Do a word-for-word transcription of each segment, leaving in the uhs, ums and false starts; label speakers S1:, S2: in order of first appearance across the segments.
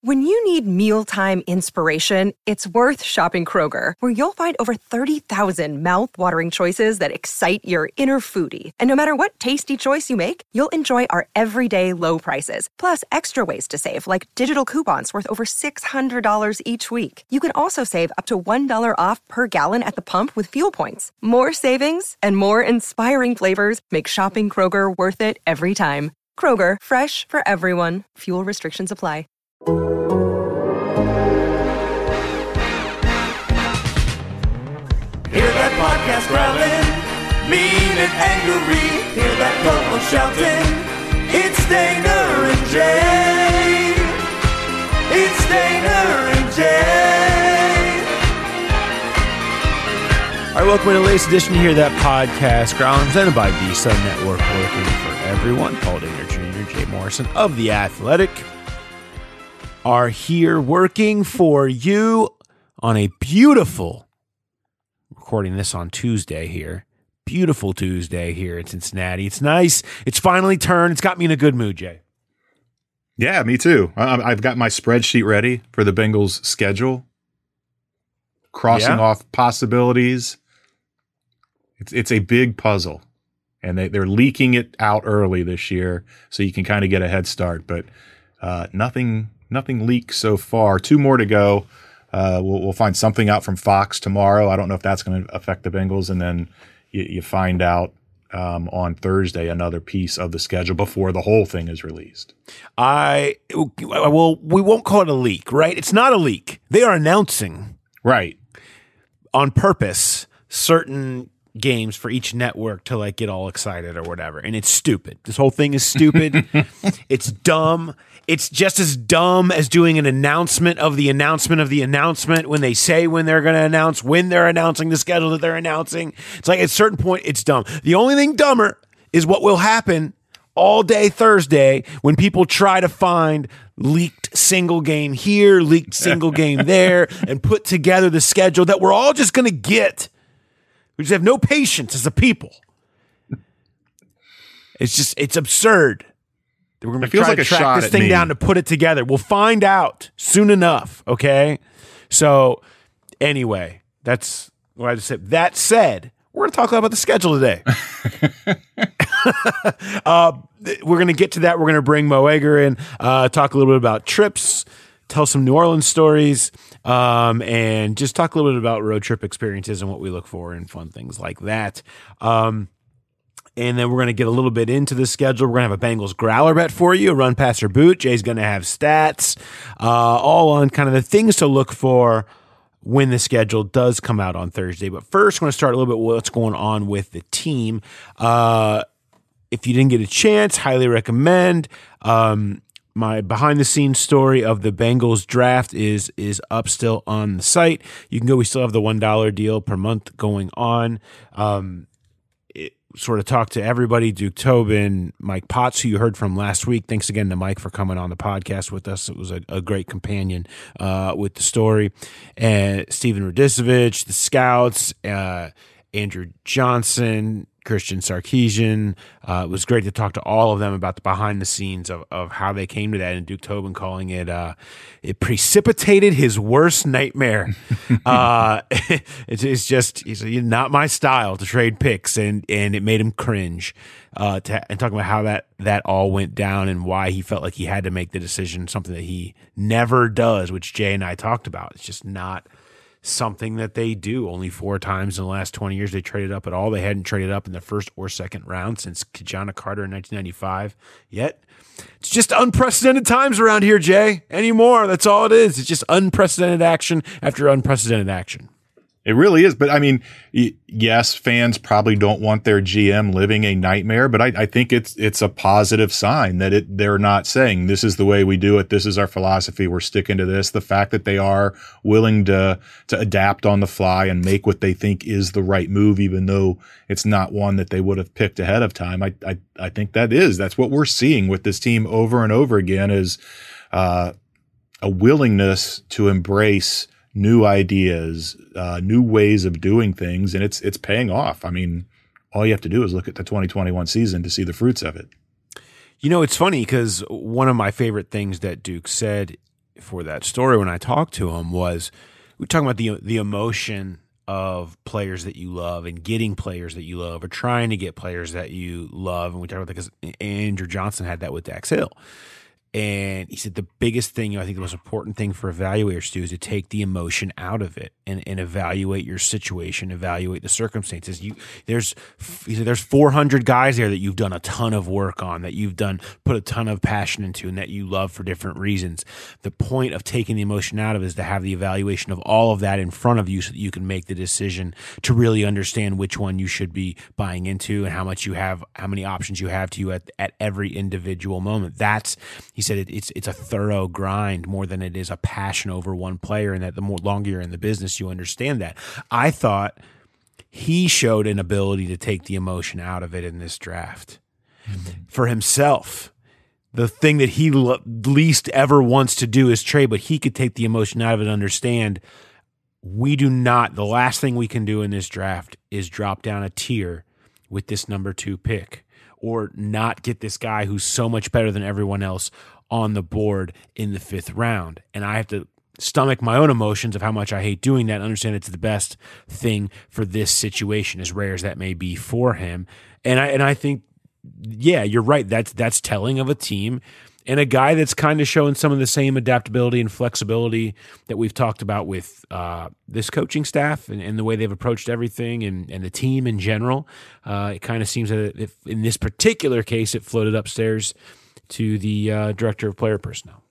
S1: When you need mealtime inspiration, it's worth shopping Kroger, where you'll find over thirty thousand mouth-watering choices that excite your inner foodie. And no matter what tasty choice you make, you'll enjoy our everyday low prices, plus extra ways to save, like digital coupons worth over six hundred dollars each week. You can also save up to one dollar off per gallon at the pump with fuel points. More savings and more inspiring flavors make shopping Kroger worth it every time. Kroger, fresh for everyone. Fuel restrictions apply.
S2: Hear that podcast growling, mean and angry. Hear that co-host shouting, it's Stainer and Jay. It's Stainer and Jay.
S3: All right, welcome to the latest edition to Hear That Podcast growling, presented by Visa Network, working for everyone. Paul Dehner Junior, Jay Morrison of The Athletic are here working for you on a beautiful, recording this on Tuesday here, beautiful Tuesday here in Cincinnati. It's nice. It's finally turned. It's got me in a good mood, Jay.
S4: Yeah, me too. I, I've got my spreadsheet ready for the Bengals' schedule, crossing
S3: Yeah.
S4: off possibilities. It's it's a big puzzle, and they, they're leaking it out early this year, so you can kind of get a head start. But uh, nothing... Nothing leaked so far. Two more to go. Uh, we'll, we'll find something out from Fox tomorrow. I don't know if that's going to affect the Bengals. And then you, you find out um, on Thursday another piece of the schedule before the whole thing is released.
S3: I well, we won't call it a leak, right? It's not a leak. They are announcing,
S4: right,
S3: on purpose certain games for each network to like get all excited or whatever. And it's stupid. This whole thing is stupid. It's dumb. It's just as dumb as doing an announcement of the announcement of the announcement when they say when they're going to announce, when they're announcing the schedule that they're announcing. It's like at a certain point, it's dumb. The only thing dumber is what will happen all day Thursday when people try to find leaked single game here, leaked single game there, and put together the schedule that we're all just going to get. We just have no patience as a people. It's just, it's absurd. We're going to try
S4: like
S3: to
S4: a
S3: track
S4: shot
S3: this
S4: at
S3: thing
S4: me.
S3: down to put it together. We'll find out soon enough, okay? So, anyway, that's what I just said. That said, we're going to talk about the schedule today. uh, we're going to get to that. We're going to bring Mo Egger in, uh, talk a little bit about trips, tell some New Orleans stories, um, and just talk a little bit about road trip experiences and what we look for and fun things like that. Um, And then we're going to get a little bit into the schedule. We're going to have a Bengals growler bet for you, a run, pass, or boot. Jay's going to have stats, uh, all on kind of the things to look for when the schedule does come out on Thursday. But first, we're going to start a little bit with what's going on with the team. Uh, if you didn't get a chance, highly recommend. Um, my behind-the-scenes story of the Bengals draft is is up still on the site. You can go. We still have the one dollar deal per month going on. Um, Sort of talk to everybody, Duke Tobin, Mike Potts, who you heard from last week. Thanks again to Mike for coming on the podcast with us. It was a, a great companion uh, with the story. And Steven Radisevich, the scouts, uh, Andrew Johnson, Christian Sarkisian. Uh, it was great to talk to all of them about the behind the scenes of, of how they came to that, and Duke Tobin calling it, uh, it precipitated his worst nightmare. uh, it's, it's just, he's not my style to trade picks, and, and it made him cringe. Uh, to, and talking about how that, that all went down and why he felt like he had to make the decision, something that he never does, which Jay and I talked about. It's just not something that they do. Only four times in the last twenty years they traded up at all. They hadn't traded up in the first or second round since Kajana Carter in nineteen ninety-five yet. It's just unprecedented times around here, Jay, anymore. That's all it is. It's just unprecedented action after unprecedented action.
S4: It really is. But I mean, y- yes, fans probably don't want their G M living a nightmare, but I, I think it's it's a positive sign that it they're not saying this is the way we do it. This is our philosophy. We're sticking to this. The fact that they are willing to to adapt on the fly and make what they think is the right move, even though it's not one that they would have picked ahead of time. I I, I think that is that's what we're seeing with this team over and over again is uh, a willingness to embrace new ideas, uh, new ways of doing things, and it's it's paying off. I mean, all you have to do is look at the twenty twenty-one season to see the fruits of it.
S3: You know, it's funny because one of my favorite things that Duke said for that story when I talked to him was we were talking about the the emotion of players that you love and getting players that you love or trying to get players that you love. And we talked about that because Andrew Johnson had that with Dax Hill. And he said the biggest thing, I think the most important thing for evaluators to do is to take the emotion out of it and, and evaluate your situation, evaluate the circumstances. You there's he said there's four hundred guys there that you've done a ton of work on, that you've done put a ton of passion into, and that you love for different reasons. The point of taking the emotion out of it is to have the evaluation of all of that in front of you so that you can make the decision to really understand which one you should be buying into and how much you have, how many options you have to you at, at every individual moment. That's He said it, it's it's a thorough grind more than it is a passion over one player, and that the more longer you're in the business, you understand that. I thought he showed an ability to take the emotion out of it in this draft mm-hmm. for himself. The thing that he lo- least ever wants to do is trade, but he could take the emotion out of it and understand we do not, the last thing we can do in this draft is drop down a tier with this number two pick, or not get this guy who's so much better than everyone else on the board in the fifth round. And I have to stomach my own emotions of how much I hate doing that and understand it's the best thing for this situation, as rare as that may be for him. And I and I think, yeah, you're right. That's that's telling of a team and a guy that's kind of showing some of the same adaptability and flexibility that we've talked about with uh, this coaching staff and, and the way they've approached everything and, and the team in general. Uh, it kind of seems that if, in this particular case, it floated upstairs to the uh, director of player personnel.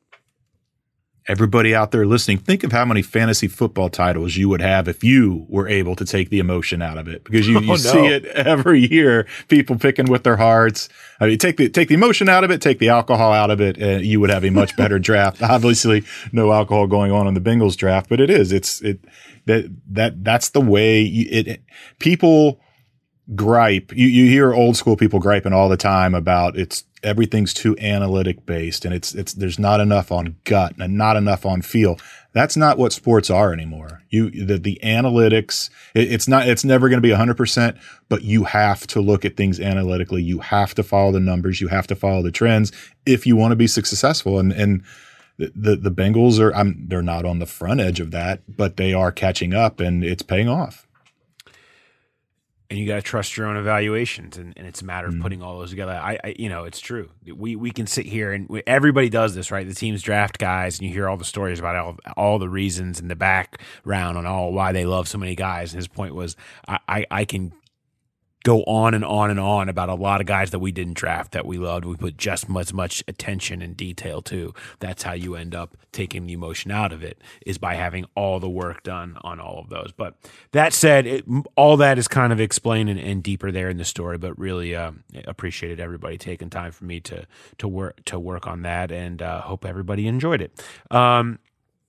S4: Everybody out there listening, think of how many fantasy football titles you would have if you were able to take the emotion out of it, because you, you oh, no. see it every year, people picking with their hearts. I mean, take the, take the emotion out of it, take the alcohol out of it, and you would have a much better draft. Obviously no alcohol going on in the Bengals draft, but it is, it's, it, that, that, that's the way you, it, it people gripe. You, you hear old school people griping all the time about it's, everything's too analytic based and it's, it's, there's not enough on gut and not enough on feel. That's not what sports are anymore. You, the, the analytics, it, it's not, it's never going to be a hundred percent, but you have to look at things analytically. You have to follow the numbers. You have to follow the trends if you want to be successful. And, and the, the, the Bengals are, I'm, they're not on the front edge of that, but they are catching up and it's paying off.
S3: And you got to trust your own evaluations, and, and it's a matter of mm. putting all those together. I, I, you know, it's true. We we can sit here and we, everybody does this, right? The teams draft guys, and you hear all the stories about all, all the reasons and the background on all why they love so many guys. And his point was, I, I, I can go on and on and on about a lot of guys that we didn't draft that we loved. We put just as much attention and detail to. That's how you end up taking the emotion out of it, is by having all the work done on all of those. But that said, it, all that is kind of explained and, and deeper there in the story. But really um, appreciated everybody taking time for me to to work to work on that, and uh, hope everybody enjoyed it. Um,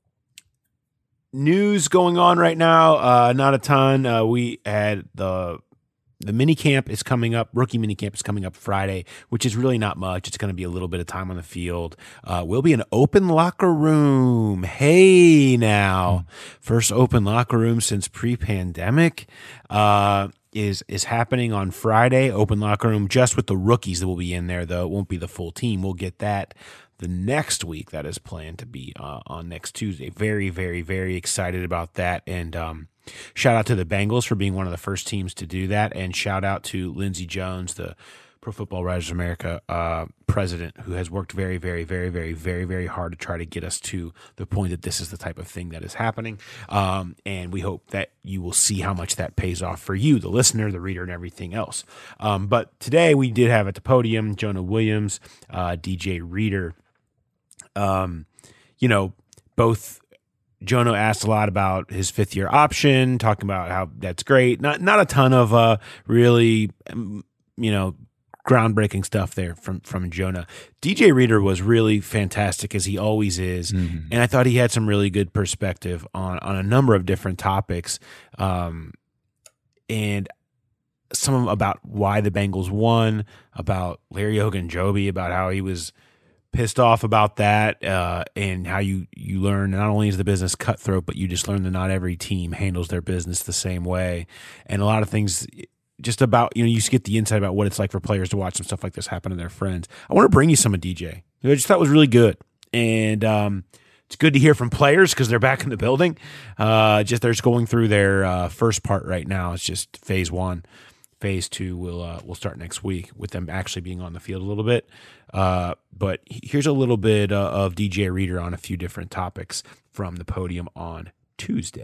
S3: news going on right now, uh, not a ton. Uh, we had the The mini camp is coming up. Rookie mini camp is coming up Friday, which is really not much. It's going to be a little bit of time on the field. Uh, we'll be an open locker room. Hey, now, first open locker room since pre-pandemic uh, is is happening on Friday. Open locker room just with the rookies that will be in there, though. It won't be the full team. We'll get that the next week. That is planned to be uh, on next Tuesday. Very, very, very excited about that. And um, shout out to the Bengals for being one of the first teams to do that, and shout out to Lindsey Jones, the Pro Football Writers of America uh, president, who has worked very, very, very, very, very, very hard to try to get us to the point that this is the type of thing that is happening. Um, and we hope that you will see how much that pays off for you, the listener, the reader, and everything else. Um, but today we did have at the podium Jonah Williams, uh, D J Reader. Um, you know, both. Jonah asked a lot about his fifth year option, talking about how that's great. Not not a ton of uh, really, um, you know, groundbreaking stuff there from from Jonah. D J Reader was really fantastic, as he always is, mm-hmm. and I thought he had some really good perspective on on a number of different topics, um, and some of them about why the Bengals won, about Larry Ogunjobi, about how he was pissed off about that, uh, and how you, you learn not only is the business cutthroat, but you just learn that not every team handles their business the same way. And a lot of things just about, you know, you just get the insight about what it's like for players to watch some stuff like this happen to their friends. I want to bring you some of D J. I just thought it was really good. And um, it's good to hear from players because they're back in the building. Uh, just they're just going through their uh, first part right now. It's just phase one. Phase two will uh, will start next week with them actually being on the field a little bit. Uh, but here's a little bit uh, of D J Reader on a few different topics from the podium on Tuesday.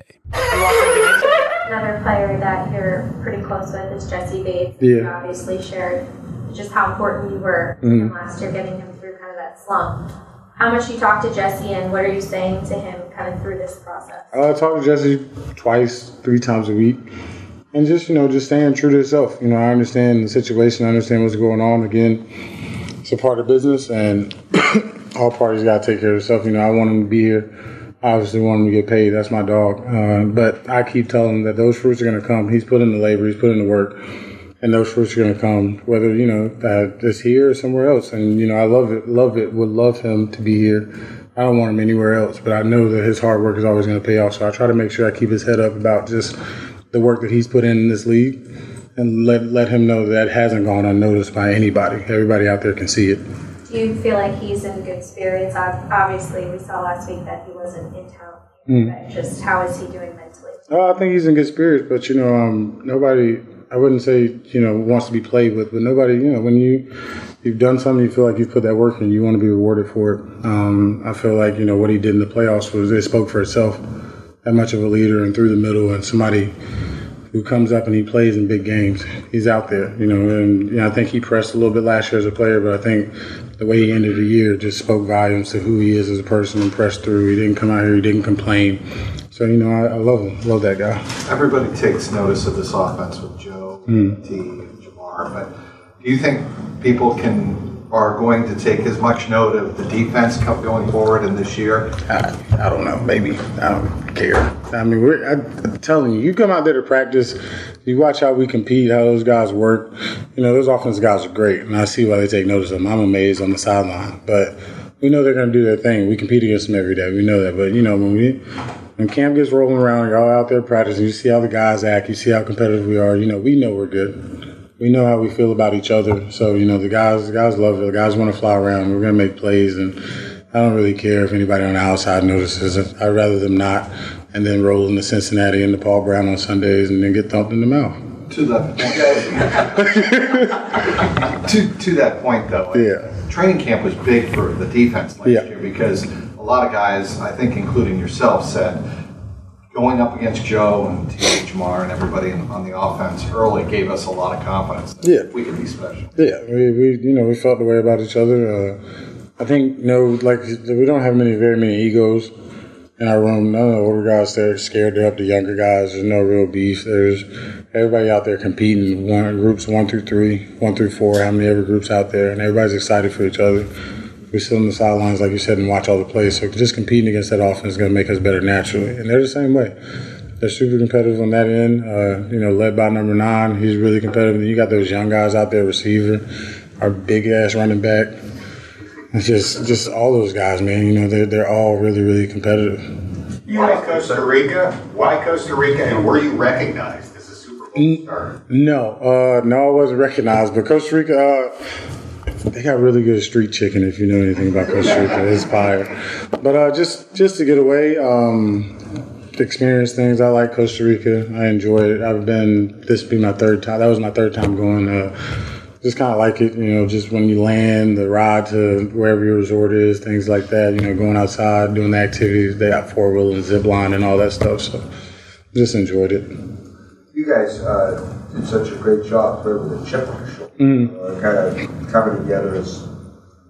S5: Another player that you're pretty close with is Jesse Bates.
S6: Yeah.
S5: You obviously shared just how important you were mm. him last year, getting him through kind of that slump. How much you talk to Jesse, and what are you saying to him kind of through this process?
S6: I talk to Jesse twice, three times a week. And just, you know, just staying true to yourself. You know, I understand the situation. I understand what's going on. Again, it's a part of business, and all parties got to take care of themselves. You know, I want him to be here. I obviously want him to get paid. That's my dog. Uh, but I keep telling him that those fruits are going to come. He's put in the labor. He's put in the work. And those fruits are going to come, whether, you know, that it's here or somewhere else. And, you know, I love it, love it, would love him to be here. I don't want him anywhere else. But I know that his hard work is always going to pay off. So I try to make sure I keep his head up about just the work that he's put in in this league, and let let him know that hasn't gone unnoticed by anybody. Everybody out there can see it.
S5: Do you feel like he's in good spirits? Obviously, we saw last week that he wasn't in town. Mm. But just how is he doing mentally?
S6: Oh, I think he's in good spirits, but, you know, um, nobody, I wouldn't say, you know, wants to be played with, but nobody, you know, when you, you've done something, you feel like you've put that work in, you want to be rewarded for it. Um, I feel like, you know, what he did in the playoffs was, it spoke for itself. That much of a leader and through the middle, and somebody who comes up and he plays in big games. He's out there, you know, and you know, I think he pressed a little bit last year as a player, but I think the way he ended the year just spoke volumes to who he is as a person and pressed through. He didn't come out here, he didn't complain. So, you know, I, I love him, love that guy.
S7: Everybody takes notice of this offense with Joe, mm. T, and Jamar, but do you think people can are going to take as much note of the defense going forward in this year?
S6: I, I don't know. Maybe. I don't care. I mean, we're, I, I'm telling you, you come out there to practice, you watch how we compete, how those guys work. You know, those offensive guys are great, and I see why they take notice of them. I'm amazed on the sideline. But we know they're going to do their thing. We compete against them every day. We know that. But, you know, when we when camp gets rolling around, y'all out there practicing, you see how the guys act, you see how competitive we are, you know, we know we're good. We know how we feel about each other. So, you know, the guys the guys love it. The guys want to fly around. We're going to make plays. And I don't really care if anybody on the outside notices it. I'd rather them not. And then roll into Cincinnati and the Paul Brown on Sundays and then get thumped in the mouth.
S7: To that point. to, to that point, though.
S6: Yeah.
S7: Training camp was big for the defense last
S6: yeah.
S7: year because a lot of guys, I think including yourself, said going up against Joe and T. Jamar and everybody on the offense early gave us a lot of confidence that
S6: yeah.
S7: we could be special.
S6: Yeah, we, we you know we felt the way about each other. Uh, I think you know like we don't have many very many egos in our room. None of the older guys there scared to help the younger guys. There's no real beef. There's everybody out there competing. One groups one through three, one through four. How many ever groups out there, and everybody's excited for each other. We sit on the sidelines, like you said, and watch all the plays. So just competing against that offense is going to make us better naturally. And they're the same way. They're super competitive on that end. Uh, you know, led by number nine, he's really competitive. And you got those young guys out there, receiver, our big ass running back. It's just, just all those guys, man. You know, they're they're all really, really competitive.
S8: You went to Costa Rica. Why Costa Rica? And were you recognized as a Super Bowl starter?
S6: No, uh, no, I wasn't recognized. But Costa Rica. Uh, They got really good street chicken, if you know anything about Costa Rica. It's fire. But uh, just just to get away, um, experience things. I like Costa Rica. I enjoy it. I've been, this will be my third time. That was my third time going. Uh, just kind of like it, you know, just when you land, the ride to wherever your resort is, things like that, you know, going outside, doing the activities. They got four-wheel and zip line and all that stuff. So just enjoyed it.
S9: You guys uh, did such a great job playing with a chip on your shoulder. Mm. Uh, kind of coming together as uh,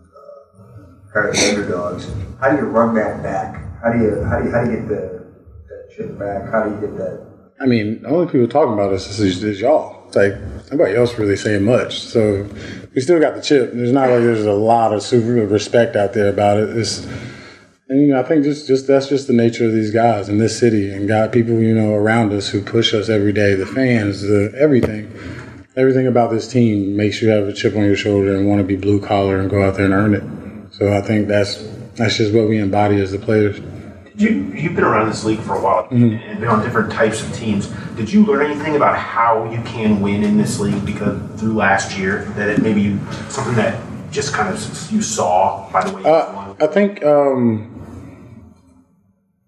S9: kind of underdogs. How do you run that back? How do you how do you how do you get the that chip back? How do you get that?
S6: I mean, the only people talking about us is, is y'all. It's like nobody else really saying much. So we still got the chip. There's not like there's a lot of super respect out there about it. It's, and you know, I think just, just that's just the nature of these guys in this city, and got people, you know, around us who push us every day. The fans, the everything. Everything about this team makes you have a chip on your shoulder and want to be blue collar and go out there and earn it. So I think that's that's just what we embody as the players.
S10: You, you've been around this league for a while mm-hmm. and been on different types of teams. Did you learn anything about how you can win in this league because through last year that it maybe you, something that just kind of you saw by the way you
S6: uh,
S10: won?
S6: I think um,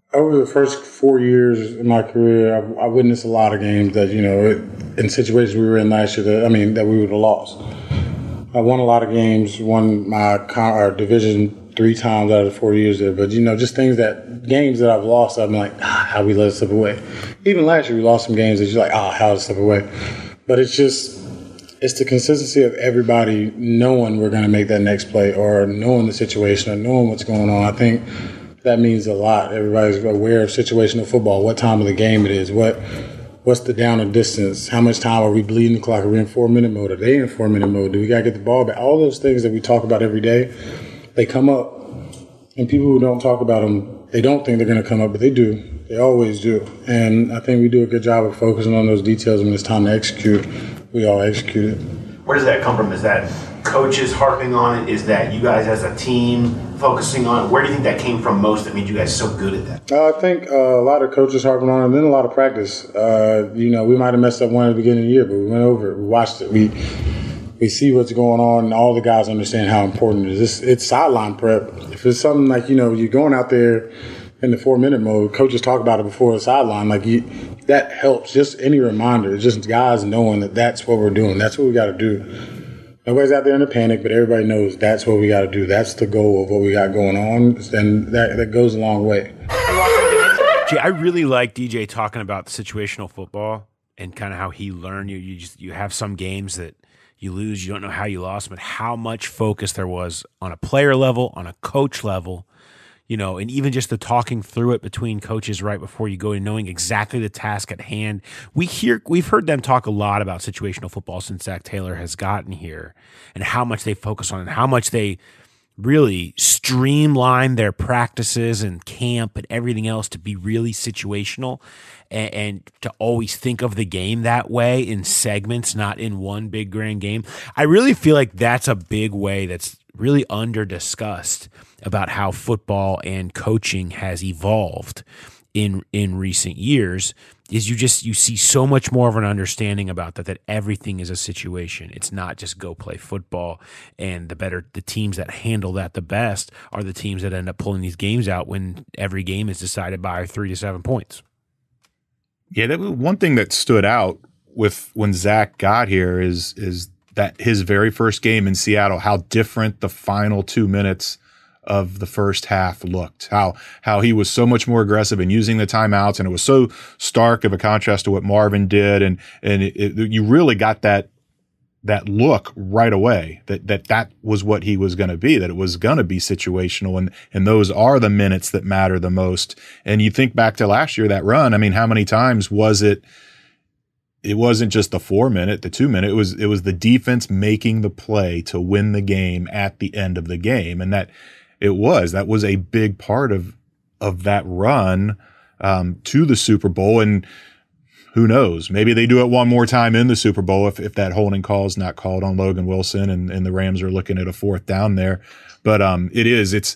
S6: Over the first four years in my career, I've, I witnessed a lot of games that, you know, it, in situations we were in last year, that, I mean, that we would have lost. I won a lot of games, won my con- our division three times out of the four years there. But, you know, just things that, games that I've lost, I'm like, ah, how we let it slip away. Even last year, we lost some games that you're like, ah, how did it slip away? But it's just, it's the consistency of everybody knowing we're going to make that next play or knowing the situation or knowing what's going on. I think that means a lot. Everybody's aware of situational football, what time of the game it is, what what's the down and distance, how much time are we bleeding the clock, are we in four-minute mode, are they in four-minute mode, do we got to get the ball back? All those things that we talk about every day, they come up, and people who don't talk about them, they don't think they're going to come up, but they do. They always do. And I think we do a good job of focusing on those details when it's time to execute. We all execute it.
S10: Where does that come from? Is that coaches harping on it? Is that you guys as a team focusing on it? Where do you think that came from most that made you guys so good at that?
S6: Uh, I think uh, a lot of coaches harping on it, and then a lot of practice. Uh, you know, we might have messed up one at the beginning of the year, but we went over it. We watched it. We we see what's going on, and all the guys understand how important it is. It's, it's sideline prep. If it's something like, you know, you're going out there in the four-minute mode, coaches talk about it before the sideline. Like, you, that helps. Just any reminder. It's just guys knowing that that's what we're doing. That's what we got to do. Nobody's out there in a panic, but everybody knows that's what we got to do. That's the goal of what we got going on, and that, that goes a long way.
S3: Gee, I really like D J talking about the situational football and kind of how he learned. You you just you have some games that you lose, you don't know how you lost, but how much focus there was on a player level, on a coach level, you know, and even just the talking through it between coaches right before you go and knowing exactly the task at hand. We hear, we've heard them talk a lot about situational football since Zach Taylor has gotten here and how much they focus on it, how much they really streamline their practices and camp and everything else to be really situational and, and to always think of the game that way in segments, not in one big grand game. I really feel like that's a big way that's really under discussed about how football and coaching has evolved in in recent years. Is you just you see so much more of an understanding about that, that everything is a situation. It's not just go play football, and the better the teams that handle that the best are the teams that end up pulling these games out when every game is decided by three to seven points.
S4: Yeah, that one thing that stood out with when Zach got here is is that his very first game in Seattle, how different the final two minutes of the first half looked, how how he was so much more aggressive in using the timeouts, and it was so stark of a contrast to what Marvin did, and and it, it, you really got that that look right away that that that was what he was going to be, that it was going to be situational, and and those are the minutes that matter the most. And you think back to last year, that run, I mean, how many times was it? It wasn't just the four minute, the two minute. It was it was the defense making the play to win the game at the end of the game, and that. It was. That was a big part of of that run um, to the Super Bowl. And who knows? Maybe they do it one more time in the Super Bowl if, if that holding call is not called on Logan Wilson and, and the Rams are looking at a fourth down there. But um, it is. It's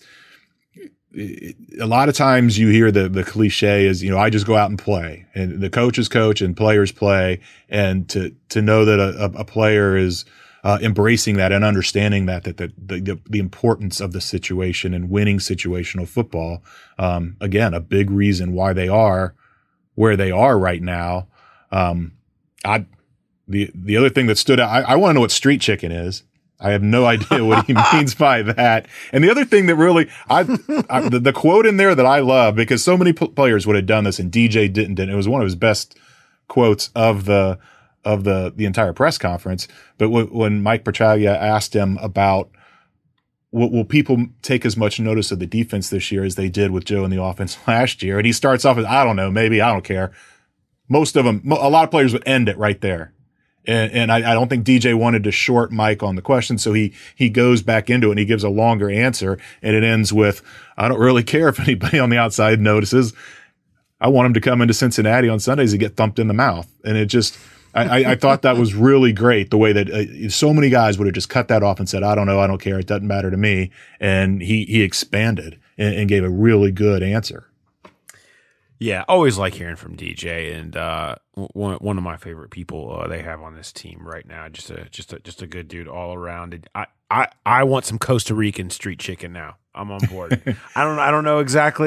S4: it, a lot of times you hear the the cliche is, you know, I just go out and play, and the coaches coach and players play, and to to know that a, a player is Uh, embracing that and understanding that, that, that the, the importance of the situation and winning situational football. Um, again, a big reason why they are where they are right now. Um, I, the, the other thing that stood out, I, I want to know what street chicken is. I have no idea what he means by that. And the other thing that really, I, I the, the quote in there that I love, because so many p- players would have done this and D J didn't, and it was one of his best quotes of the, of the, the entire press conference. But w- when Mike Petraglia asked him about, will, will people take as much notice of the defense this year as they did with Joe in the offense last year? And he starts off with, I don't know, maybe, I don't care. Most of them, a lot of players would end it right there. And, and I, I don't think D J wanted to short Mike on the question. So he, he goes back into it and he gives a longer answer, and it ends with, I don't really care if anybody on the outside notices. I want him to come into Cincinnati on Sundays and get thumped in the mouth. And it just, I, I thought that was really great, the way that uh, so many guys would have just cut that off and said, I don't know, I don't care, it doesn't matter to me. And he he expanded and, and gave a really good answer.
S3: Yeah, always like hearing from D J, and uh, one one of my favorite people uh, they have on this team right now. Just a just a just a good dude all around. I I, I want some Costa Rican street chicken now. I'm on board. I don't I don't know exactly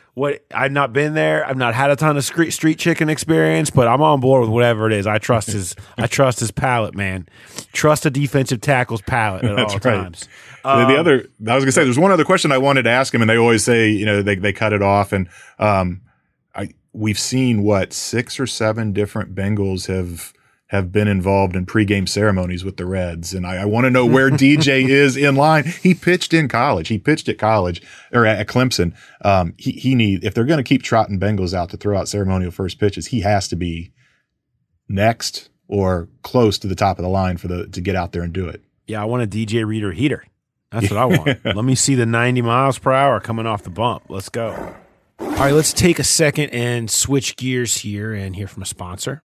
S3: what I've not been there. I've not had a ton of street street chicken experience, but I'm on board with whatever it is. I trust his I trust his palate, man. Trust a defensive tackle's palate at
S4: That's
S3: all
S4: right.
S3: times.
S4: The,
S3: Um,
S4: the other, I was gonna say, there's one other question I wanted to ask him, and they always say, you know, they they cut it off, and um, I we've seen what six or seven different Bengals have have been involved in pregame ceremonies with the Reds, and I, I want to know where D J is in line. He pitched in college. He pitched at college or at, at Clemson. Um, he he need if they're going to keep trotting Bengals out to throw out ceremonial first pitches, he has to be next or close to the top of the line for the to get out there and do it.
S3: Yeah, I want a D J Reader heater. That's what I want. Let me see the ninety miles per hour coming off the bump. Let's go. All right, let's take a second and switch gears here and hear from a sponsor.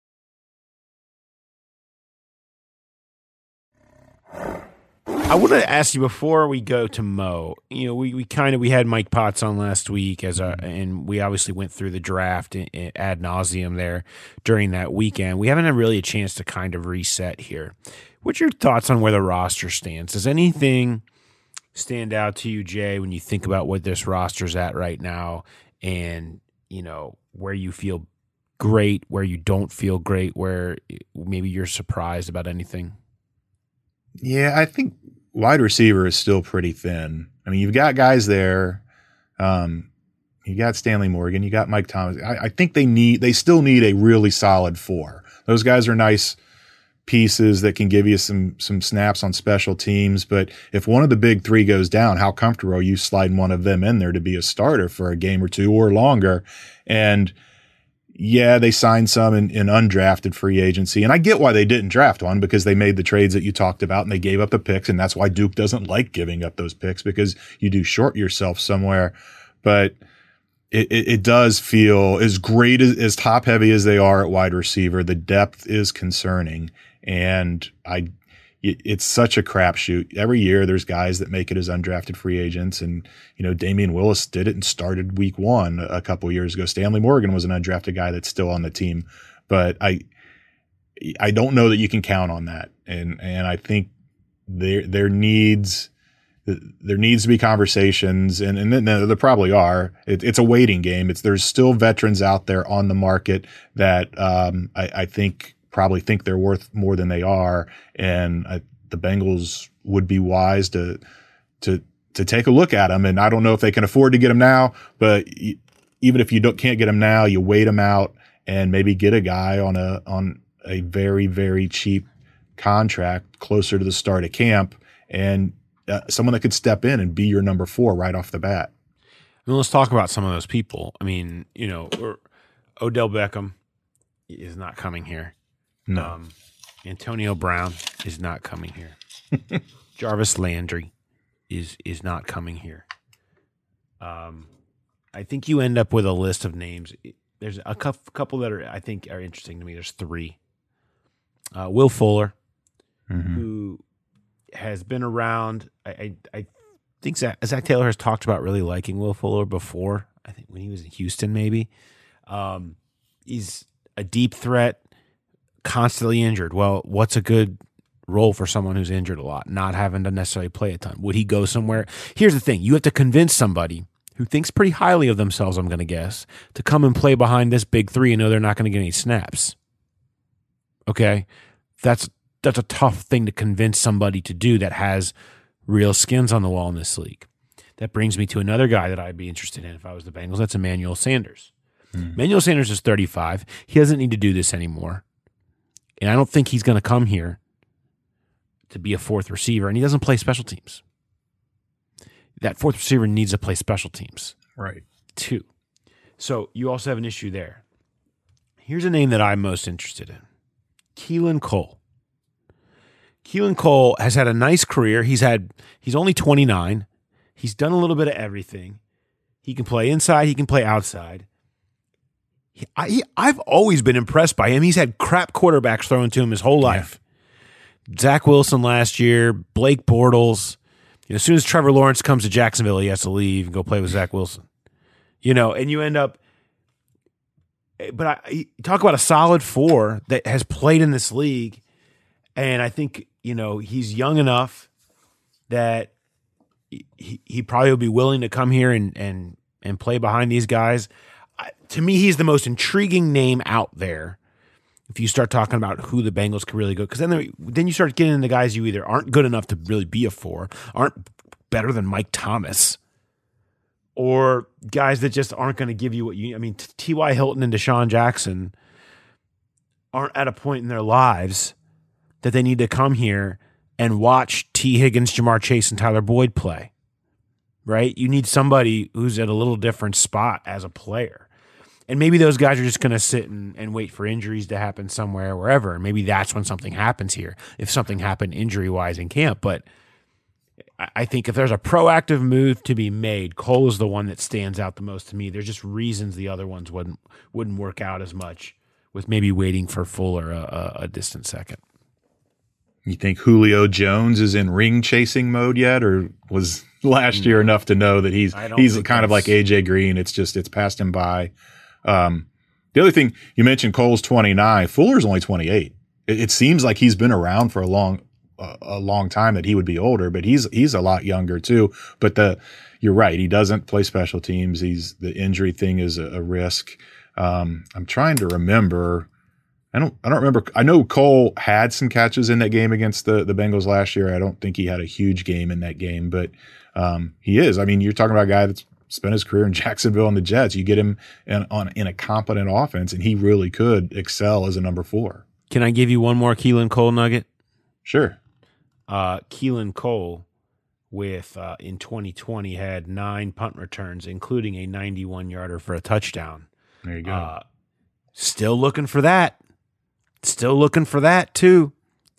S3: I wanted to ask you before we go to Mo. You know, we, we kind of we had Mike Potts on last week as our, and we obviously went through the draft ad nauseum there during that weekend. We haven't had really a chance to kind of reset here. What's your thoughts on where the roster stands? Does anything stand out to you, Jay, when you think about what this roster's at right now, and you know where you feel great, where you don't feel great, where maybe you're surprised about anything?
S4: Yeah, I think wide receiver is still pretty thin. I mean, you've got guys there. Um, you got Stanley Morgan. You got Mike Thomas. I, I think they need. They still need a really solid four. Those guys are nice pieces that can give you some some snaps on special teams. But if one of the big three goes down, how comfortable are you sliding one of them in there to be a starter for a game or two or longer? And yeah, they signed some in, in undrafted free agency. And I get why they didn't draft one, because they made the trades that you talked about and they gave up the picks. And that's why Duke doesn't like giving up those picks, because you do short yourself somewhere. But it, it, it does feel as great as, as top heavy as they are at wide receiver. The depth is concerning. And I, it's such a crapshoot. Every year there's guys that make it as undrafted free agents. And, you know, Damian Willis did it and started week one a couple of years ago. Stanley Morgan was an undrafted guy that's still on the team. But I, I don't know that you can count on that. And, and I think there, there needs, there needs to be conversations, and, and then there probably are. It, it's a waiting game. It's, there's still veterans out there on the market that, um, I, I think, probably think they're worth more than they are, and uh, the Bengals would be wise to to to take a look at them. And I don't know if they can afford to get them now, but y- even if you don't can't get them now, you wait them out and maybe get a guy on a on a very very cheap contract closer to the start of camp, and uh, someone that could step in and be your number four right off the bat.
S3: I mean, let's talk about some of those people. I mean, you know, Odell Beckham is not coming here.
S4: No.
S3: Um, Antonio Brown is not coming here. Jarvis Landry is is not coming here. Um, I think you end up with a list of names. There's a couple that are I think are interesting to me. There's three. Uh, Will Fuller, mm-hmm. who has been around. I I, I think Zach, Zach Taylor has talked about really liking Will Fuller before. I think when he was in Houston, maybe. Um, he's a deep threat. Constantly injured. Well, what's a good role for someone who's injured a lot, not having to necessarily play a ton? Would he go somewhere? Here's the thing. You have to convince somebody who thinks pretty highly of themselves, I'm going to guess, to come and play behind this big three and know they're not going to get any snaps. Okay? That's that's a tough thing to convince somebody to do that has real skins on the wall in this league. That brings me to another guy that I'd be interested in if I was the Bengals. That's Emmanuel Sanders. Hmm. Emmanuel Sanders is thirty-five. He doesn't need to do this anymore. And I don't think he's going to come here to be a fourth receiver, and he doesn't play special teams. That fourth receiver needs to play special teams.
S4: Right.
S3: Too. So you also have an issue there. Here's a name that I'm most interested in. Keelan Cole. Keelan Cole has had a nice career. He's had he's only twenty-nine. He's done a little bit of everything. He can play inside, he can play outside. He, I, he, I've always been impressed by him. He's had crap quarterbacks thrown to him his whole life. Yeah. Zach Wilson last year, Blake Bortles. You know, as soon as Trevor Lawrence comes to Jacksonville, he has to leave and go play with Zach Wilson. You know, and you end up. But I you talk about a solid four that has played in this league, and I think you know he's young enough that he he probably will be willing to come here and and and play behind these guys, I, to me, he's the most intriguing name out there. If you start talking about who the Bengals could really go, because then there, then you start getting into guys you either aren't good enough to really be a four, aren't better than Mike Thomas, or guys that just aren't going to give you what you. I mean, T Y. Hilton and Deshaun Jackson aren't at a point in their lives that they need to come here and watch T. Higgins, Jamar Chase, and Tyler Boyd play. Right? You need somebody who's at a little different spot as a player. And maybe those guys are just going to sit and, and wait for injuries to happen somewhere, wherever. And maybe that's when something happens here, if something happened injury-wise in camp. But I think if there's a proactive move to be made, Cole is the one that stands out the most to me. There's just reasons the other ones wouldn't wouldn't work out as much with maybe waiting for Fuller a, a, a distant second.
S4: You think Julio Jones is in ring chasing mode yet, or was last year enough to know that he's he's kind of like A J Green? It's just it's passed him by. Um, the other thing you mentioned, Cole's twenty-nine, Fuller's only twenty-eight. It, it seems like he's been around for a long a, a long time that he would be older, but he's he's a lot younger too. But the you're right, he doesn't play special teams. He's the injury thing is a, a risk. Um, I'm trying to remember. I don't, I don't remember. I know Cole had some catches in that game against the, the Bengals last year. I don't think he had a huge game in that game, but, um, he is. I mean, you're talking about a guy that's spent his career in Jacksonville and the Jets. You get him in, on, in a competent offense, and he really could excel as a number four.
S3: Can I give you one more Keelan Cole nugget?
S4: Sure.
S3: Uh, Keelan Cole with, uh, in twenty twenty had nine punt returns, including a ninety-one yarder for a touchdown.
S4: There you go.
S3: Uh, still looking for that. Still looking for that too.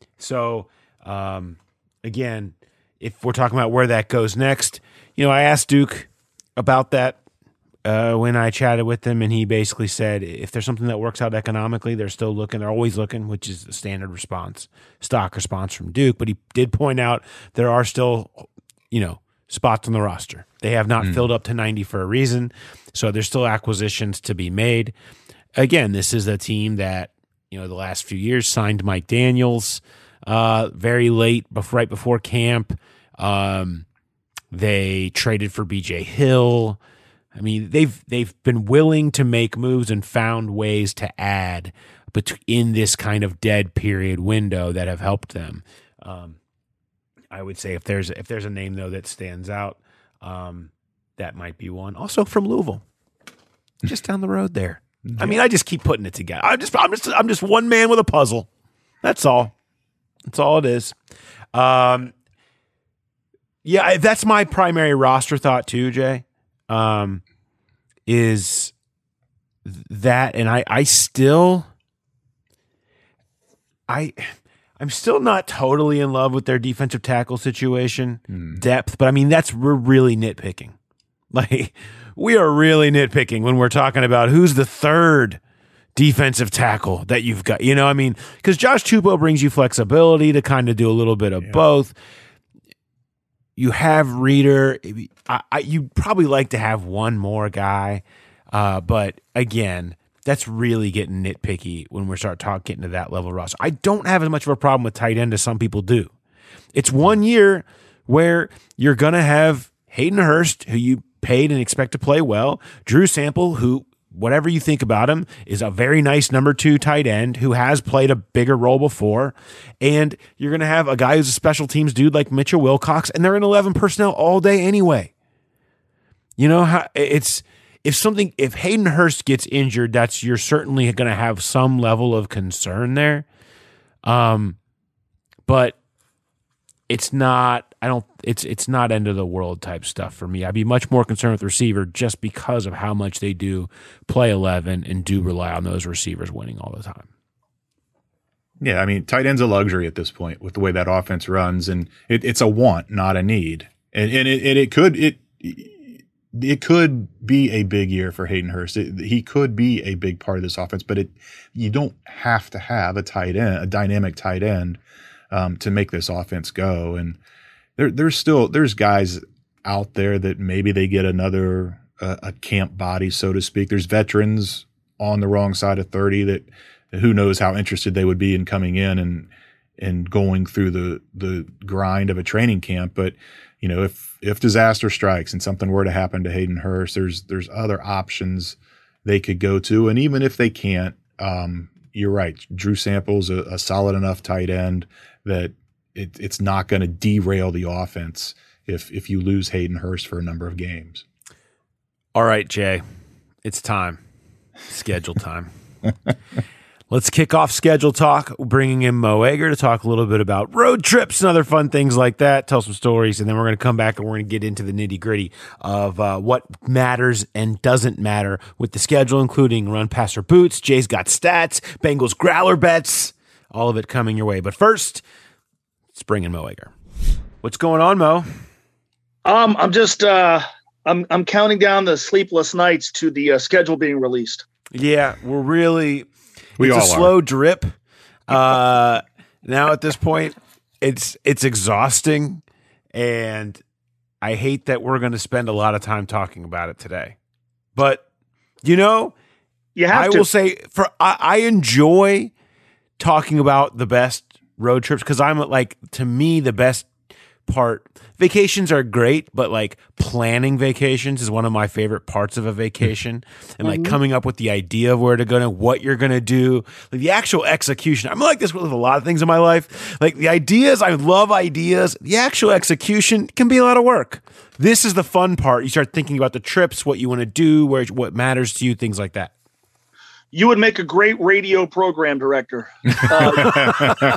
S3: So, um, again, if we're talking about where that goes next, you know, I asked Duke about that uh, when I chatted with him, and he basically said if there's something that works out economically, they're still looking. They're always looking, which is the standard response, stock response from Duke. But he did point out there are still, you know, spots on the roster. They have not mm. filled up to ninety for a reason, so there's still acquisitions to be made. Again, this is a team that, you know, the last few years signed Mike Daniels uh, very late, before, right before camp. Um, they traded for B J Hill. I mean, they've they've been willing to make moves and found ways to add bet- in this kind of dead period window that have helped them. Um, I would say if there's if there's a name though that stands out, um, that might be one. Also from Louisville, just down the road there. I mean, I just keep putting it together. I'm just, I'm just, I'm just one man with a puzzle. That's all. That's all it is. Um, yeah, that's my primary roster thought too, Jay. Um, is that, and I, I still, I, I'm still not totally in love with their defensive tackle situation, mm. depth, but I mean, that's, we're really nitpicking. Like, we are really nitpicking when we're talking about who's the third defensive tackle that you've got. You know, I mean, because Josh Tupou brings you flexibility to kind of do a little bit of yeah. both. You have Reader. I, I, you'd probably like to have one more guy. Uh, but again, that's really getting nitpicky when we start talking getting to that level of roster. I don't have as much of a problem with tight end as some people do. It's one year where you're going to have Hayden Hurst, who you paid and expect to play well. Drew Sample, who, whatever you think about him, is a very nice number two tight end who has played a bigger role before. And you're going to have a guy who's a special teams dude like Mitchell Wilcox, and they're in eleven personnel all day anyway. You know, how it's if something, if Hayden Hurst gets injured, that's, you're certainly going to have some level of concern there. Um, but it's not, I don't, it's it's not end of the world type stuff for me. I'd be much more concerned with receiver just because of how much they do play eleven and do rely on those receivers winning all the time.
S4: Yeah, I mean, tight end's a luxury at this point with the way that offense runs, and it, it's a want, not a need. And and it, and it could it it could be a big year for Hayden Hurst. It, he could be a big part of this offense, but it you don't have to have a tight end, a dynamic tight end, um, to make this offense go. And there, there's still there's guys out there that maybe they get another uh, a camp body, so to speak. There's veterans on the wrong side of thirty that who knows how interested they would be in coming in and and going through the the grind of a training camp. But you know, if if disaster strikes and something were to happen to Hayden Hurst, there's there's other options they could go to. And even if they can't, um, you're right. Drew Sample's a, a solid enough tight end that it, it's not going to derail the offense if if you lose Hayden Hurst for a number of games.
S3: All right, Jay, it's time. Schedule time. Let's kick off schedule talk, bringing in Mo Egger to talk a little bit about road trips and other fun things like that, tell some stories, and then we're going to come back and we're going to get into the nitty-gritty of uh, what matters and doesn't matter with the schedule, including Run Passer Boots, Jay's Got Stats, Bengals Growler Bets, all of it coming your way. But first, let's bring in Mo Egger. What's going on, Mo?
S11: Um, I'm just uh, I'm I'm counting down the sleepless nights to the uh, schedule being released.
S3: Yeah, we're really...
S4: We
S3: it's
S4: all
S3: a slow are. drip. Uh, now at this point, it's it's exhausting, and I hate that we're going to spend a lot of time talking about it today. But you know,
S11: you have
S3: I
S11: to.
S3: will say for I, I enjoy talking about the best road trips because I'm like to me the best part. Vacations are great, but like planning vacations is one of my favorite parts of a vacation, and like mm-hmm. coming up with the idea of where to go and what you're going to do, like the actual execution. I'm like this with a lot of things in my life. Like the ideas, I love ideas. The actual execution can be a lot of work. This is the fun part. You start thinking about the trips, what you want to do, where what matters to you, things like that.
S11: You would make a great radio program director. Uh,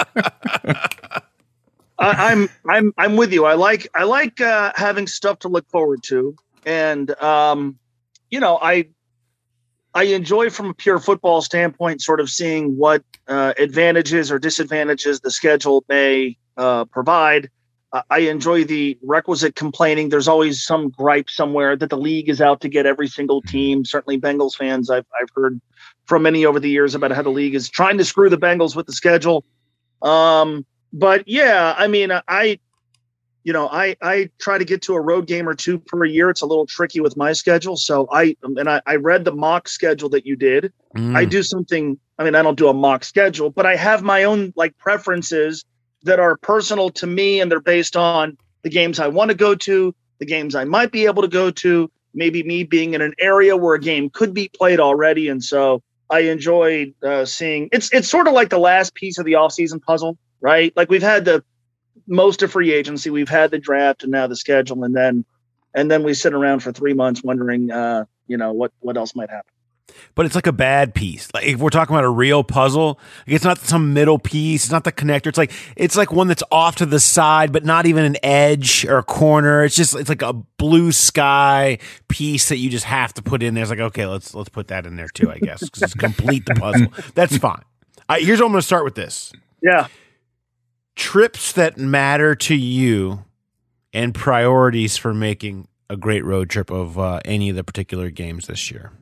S11: I, I'm I'm I'm with you. I like I like uh, having stuff to look forward to, and um, you know, I I enjoy from a pure football standpoint, sort of seeing what uh, advantages or disadvantages the schedule may uh, provide. Uh, I enjoy the requisite complaining. There's always some gripe somewhere that the league is out to get every single team. Certainly, Bengals fans, I've I've heard from many over the years about how the league is trying to screw the Bengals with the schedule. Um, But yeah, I mean, I, you know, I, I try to get to a road game or two per year. It's a little tricky with my schedule. So I, and I, I read the mock schedule that you did. Mm. I do something, I mean, I don't do a mock schedule, but I have my own like preferences that are personal to me. And they're based on the games I want to go to, the games I might be able to go to, maybe me being in an area where a game could be played already. And so I enjoyed uh, seeing it's, it's sort of like the last piece of the offseason puzzle. Right? Like we've had the most of free agency, we've had the draft and now the schedule. And then, and then we sit around for three months wondering, uh, you know, what, what else might happen.
S3: But it's like a bad piece. Like if we're talking about a real puzzle, like it's not some middle piece. It's not the connector. It's like, it's like one that's off to the side, but not even an edge or a corner. It's just, it's like a blue sky piece that you just have to put in there. It's like, okay, let's, let's put that in there too, I guess, because it's complete the puzzle. That's fine. Uh, here's what I'm going to start with this.
S11: Yeah.
S3: Trips that matter to you and priorities for making a great road trip of uh, any of the particular games this year.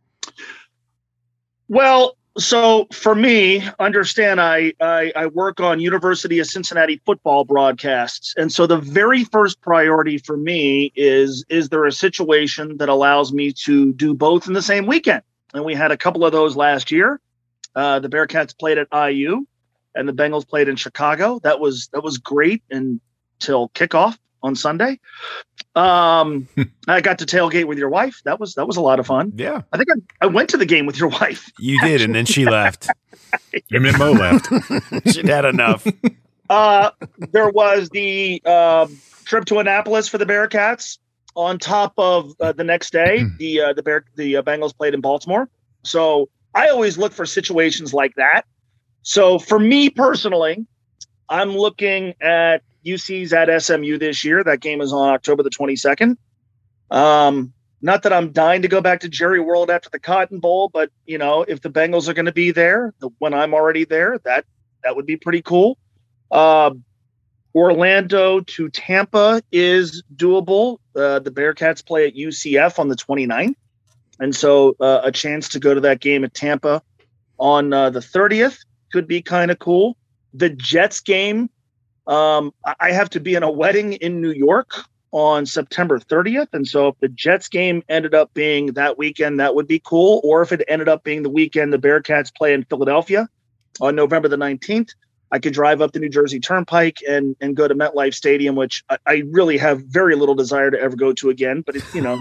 S11: Well, so for me, understand I, I I work on University of Cincinnati football broadcasts. And so the very first priority for me is, is there a situation that allows me to do both in the same weekend? And we had a couple of those last year. Uh, the Bearcats played at I U. And the Bengals played in Chicago. That was that was great until kickoff on Sunday. Um, I got to tailgate with your wife. That was that was a lot of fun.
S3: Yeah,
S11: I think I, I went to the game with your wife.
S3: You did, and then she left.
S4: And then Mo left.
S3: She'd had enough.
S11: Uh, there was the uh, trip to Annapolis for the Bearcats. On top of uh, the next day, the uh, the Bear the uh, Bengals played in Baltimore. So I always look for situations like that. So for me personally, I'm looking at U C's at S M U this year. That game is on October the twenty-second. Um, not that I'm dying to go back to Jerry World after the Cotton Bowl, but you know, if the Bengals are going to be there the, when I'm already there, that that would be pretty cool. Uh, Orlando to Tampa is doable. Uh, the Bearcats play at U C F on the twenty-ninth. And so uh, a chance to go to that game at Tampa on uh, the thirtieth. Could be kind of cool. The Jets game, um, I have to be in a wedding in New York on September thirtieth. And so if the Jets game ended up being that weekend, that would be cool. Or if it ended up being the weekend the Bearcats play in Philadelphia on November the nineteenth, I could drive up the New Jersey Turnpike and and go to MetLife Stadium, which I, I really have very little desire to ever go to again. But, it, you know,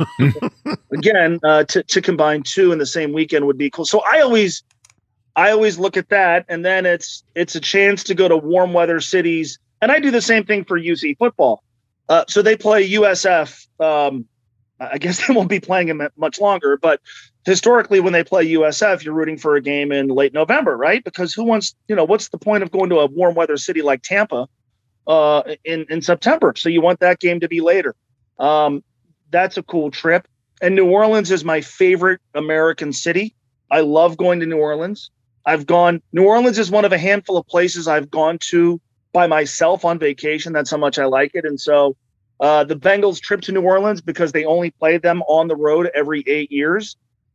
S11: again, uh, to, to combine two in the same weekend would be cool. So I always I always look at that. And then it's it's a chance to go to warm weather cities. And I do the same thing for U C football. Uh, so they play U S F. Um, I guess they won't be playing them much longer, but historically when they play U S F, you're rooting for a game in late November, right? Because who wants, you know, what's the point of going to a warm weather city like Tampa uh, in, in September? So you want that game to be later. Um, that's a cool trip. And New Orleans is my favorite American city. I love going to New Orleans. I've gone, New Orleans is one of a handful of places I've gone to by myself on vacation. That's how much I like it. And so uh, the Bengals trip to New Orleans, because they only play them on the road every eight years.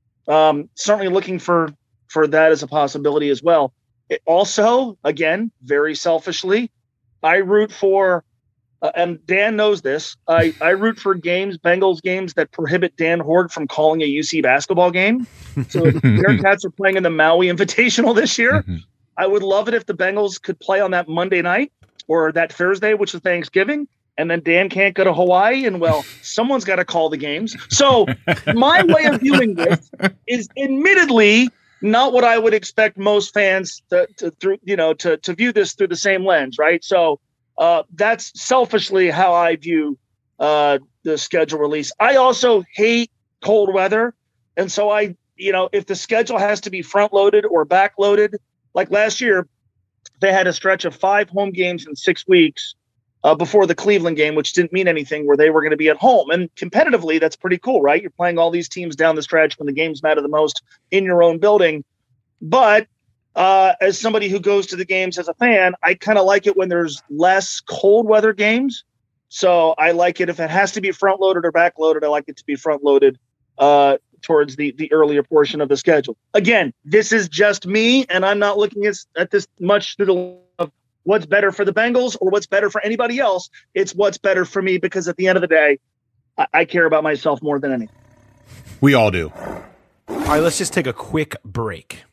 S11: Um, certainly looking for, for that as a possibility as well. It also, again, very selfishly, I root for, uh, and Dan knows this, I, I root for games, Bengals games that prohibit Dan Horde from calling a U C basketball game. So if the Bearcats are playing in the Maui Invitational this year, I would love it if the Bengals could play on that Monday night or that Thursday, which is Thanksgiving. And then Dan can't go to Hawaii, and well, someone's got to call the games. So my way of viewing this is admittedly not what I would expect most fans to, to through, you know, to, to view this through the same lens. Right. So uh, that's selfishly how I view uh, the schedule release. I also hate cold weather. And so I, you know, if the schedule has to be front loaded or back loaded, like last year, they had a stretch of five home games in six weeks. Uh, before the Cleveland game, which didn't mean anything, where they were going to be at home. And competitively, that's pretty cool, right? You're playing all these teams down the stretch when the games matter the most in your own building. But uh, as somebody who goes to the games as a fan, I kind of like it when there's less cold weather games. So I like it if it has to be front loaded or back loaded. I like it to be front loaded uh, towards the, the earlier portion of the schedule. Again, this is just me, and I'm not looking at, at this much through the of what's better for the Bengals or what's better for anybody else. It's what's better for me, because at the end of the day, I, I care about myself more than anything.
S4: We all do.
S3: All right, let's just take a quick break.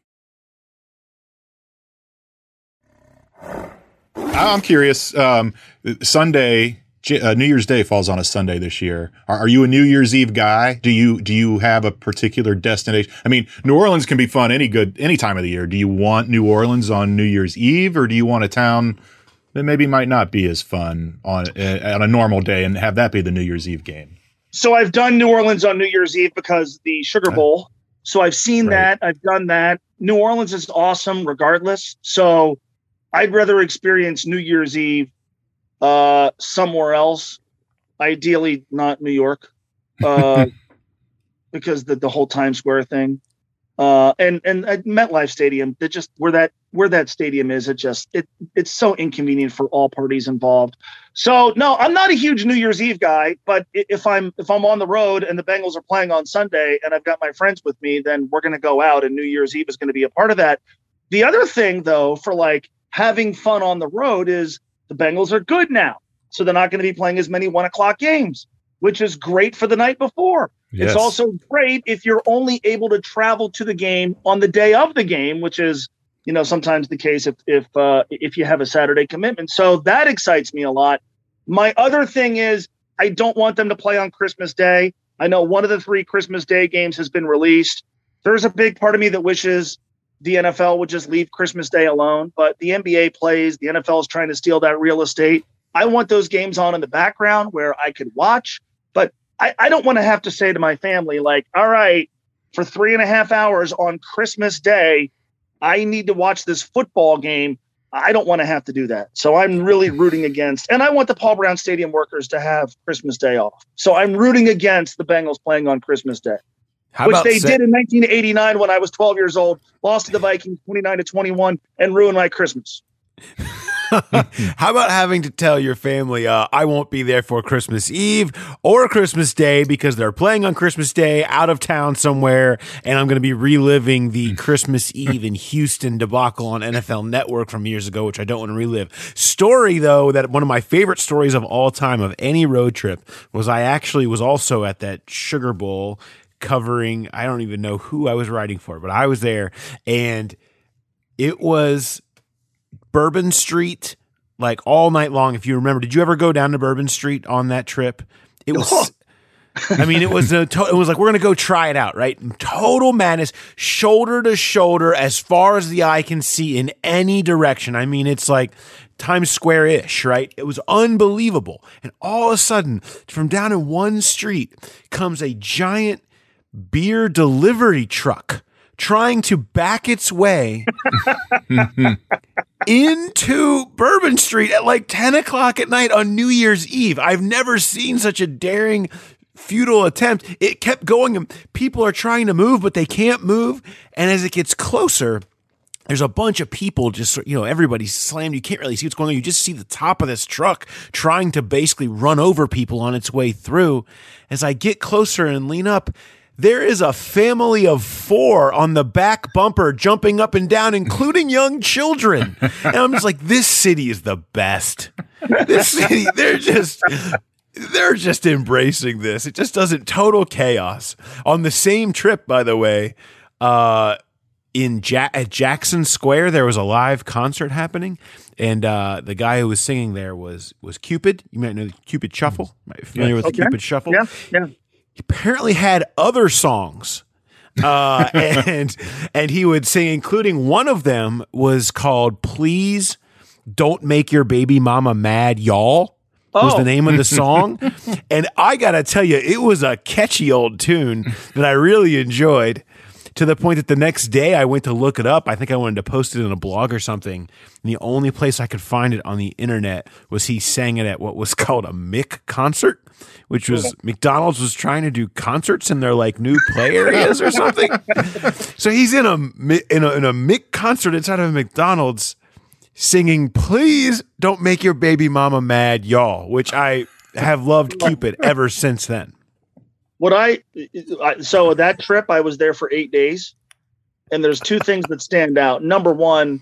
S4: I'm curious. Um, Sunday, uh, New Year's Day falls on a Sunday this year. Are, are you a New Year's Eve guy? Do you do you have a particular destination? I mean, New Orleans can be fun any good any time of the year. Do you want New Orleans on New Year's Eve, or do you want a town that maybe might not be as fun on uh, on a normal day and have that be the New Year's Eve game?
S11: So I've done New Orleans on New Year's Eve because the Sugar Bowl. So I've seen right. that. I've done that. New Orleans is awesome regardless. So I'd rather experience New Year's Eve uh, somewhere else, ideally not New York, uh, because the, the whole Times Square thing, uh, and and at MetLife Stadium, that just where that where that stadium is, it just it it's so inconvenient for all parties involved. So no, I'm not a huge New Year's Eve guy, but if I'm if I'm on the road and the Bengals are playing on Sunday and I've got my friends with me, then we're going to go out, and New Year's Eve is going to be a part of that. The other thing, though, for like having fun on the road is the Bengals are good now. So they're not going to be playing as many one o'clock games, which is great for the night before. Yes. It's also great if you're only able to travel to the game on the day of the game, which is, you know, sometimes the case if, if, uh, if you have a Saturday commitment. So that excites me a lot. My other thing is I don't want them to play on Christmas Day. I know one of the three Christmas Day games has been released. There's a big part of me that wishes the N F L would just leave Christmas Day alone, but the N B A plays, the N F L is trying to steal that real estate. I want those games on in the background where I could watch, but I, I don't want to have to say to my family, like, all right, for three and a half hours on Christmas Day, I need to watch this football game. I don't want to have to do that. So I'm really rooting against, and I want the Paul Brown Stadium workers to have Christmas Day off. So I'm rooting against the Bengals playing on Christmas Day. How Which they se- did in nineteen eighty-nine when I was twelve years old, lost to the Vikings twenty-nine to twenty-one, and ruined my Christmas.
S3: How about having to tell your family, uh, I won't be there for Christmas Eve or Christmas Day because they're playing on Christmas Day out of town somewhere, and I'm going to be reliving the Christmas Eve in Houston debacle on N F L Network from years ago, which I don't want to relive. Story, though, that one of my favorite stories of all time of any road trip was I actually was also at that Sugar Bowl covering, I don't even know who I was writing for, but I was there, and it was Bourbon Street like all night long. If you remember, did you ever go down to Bourbon Street on that trip? It was. I mean, it was a to- it was like, we're going to go try it out, right? Total madness, shoulder to shoulder, as far as the eye can see in any direction. I mean, it's like Times Square-ish, right? It was unbelievable. And all of a sudden, from down in one street comes a giant beer delivery truck trying to back its way into Bourbon Street at like ten o'clock at night on New Year's Eve. I've never seen such a daring, futile attempt. It kept going, and people are trying to move, but they can't move. And as it gets closer, there's a bunch of people just, you know, everybody's slammed. You can't really see what's going on. You just see the top of this truck trying to basically run over people on its way through. As I get closer and lean up, there is a family of four on the back bumper jumping up and down, including young children. And I'm just like, this city is the best. This city, they're just... They're just embracing this. It just doesn't total chaos. On the same trip, by the way, uh, in ja- at Jackson Square, there was a live concert happening, and uh, the guy who was singing there was was Cupid. You might know the Cupid Shuffle. Are you familiar with
S11: Okay.
S3: the Cupid Shuffle?
S11: Yeah, yeah.
S3: He apparently had other songs, uh, and and he would sing, including one of them was called "Please Don't Make Your Baby Mama Mad, Y'all." Was
S11: Oh.
S3: the name of the song. And I gotta tell you, it was a catchy old tune that I really enjoyed, to the point that the next day I went to look it up. I think I wanted to post it in a blog or something, and the only place I could find it on the internet was he sang it at what was called a Mick concert, which was McDonald's was trying to do concerts in their like new play areas or something. So he's in a in a, in a Mick concert inside of a McDonald's, singing "Please Don't Make Your Baby Mama Mad, Y'all," which I have loved Cupid ever since then.
S11: What I, I so that trip, I was there for eight days, and there's two things that stand out. Number one,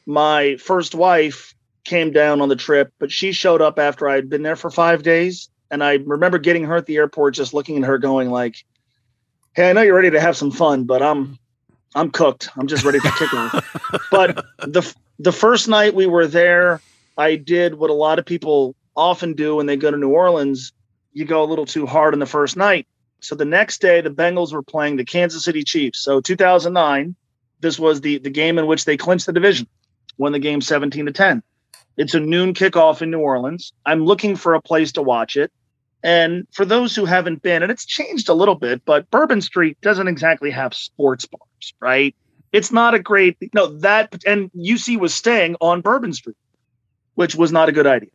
S11: my first wife came down on the trip, but she showed up after I had been there for five days, and I remember getting her at the airport, just looking at her, going like, "Hey, I know you're ready to have some fun, but I'm I'm cooked. I'm just ready to kick off." But the the first night we were there, I did what a lot of people often do when they go to New Orleans. You go a little too hard on the first night. So the next day, the Bengals were playing the Kansas City Chiefs. So two thousand nine, this was the, the game in which they clinched the division, won the game seventeen to ten. It's a noon kickoff in New Orleans. I'm looking for a place to watch it. And for those who haven't been, and it's changed a little bit, but Bourbon Street doesn't exactly have sports bars, right? It's not a great, no, that, and U C was staying on Bourbon Street, which was not a good idea.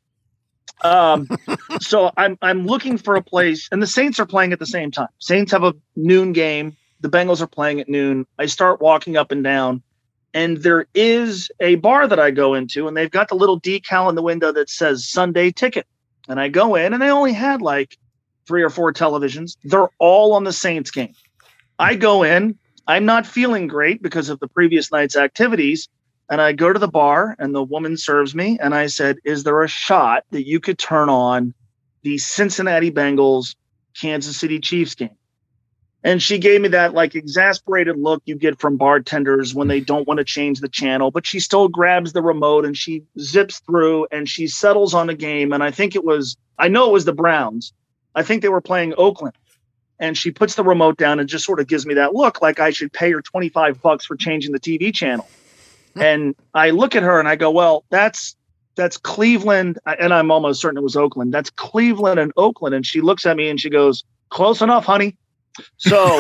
S11: Um, so I'm, I'm looking for a place, and the Saints are playing at the same time. Saints have a noon game. The Bengals are playing at noon. I start walking up and down, and there is a bar that I go into, and they've got the little decal in the window that says Sunday Ticket. And I go in, and they only had like three or four televisions. They're all on the Saints game. I go in. I'm not feeling great because of the previous night's activities. And I go to the bar, and the woman serves me. And I said, "Is there a shot that you could turn on the Cincinnati Bengals Kansas City Chiefs game?" And she gave me that like exasperated look you get from bartenders when they don't want to change the channel, but she still grabs the remote and she zips through and she settles on a game. And I think it was, I know it was the Browns. I think they were playing Oakland. And she puts the remote down and just sort of gives me that look like I should pay her twenty-five bucks for changing the T V channel. And I look at her and I go, "Well, that's, that's Cleveland." And I'm almost certain it was Oakland. "That's Cleveland and Oakland." And she looks at me and she goes, "Close enough, honey." So,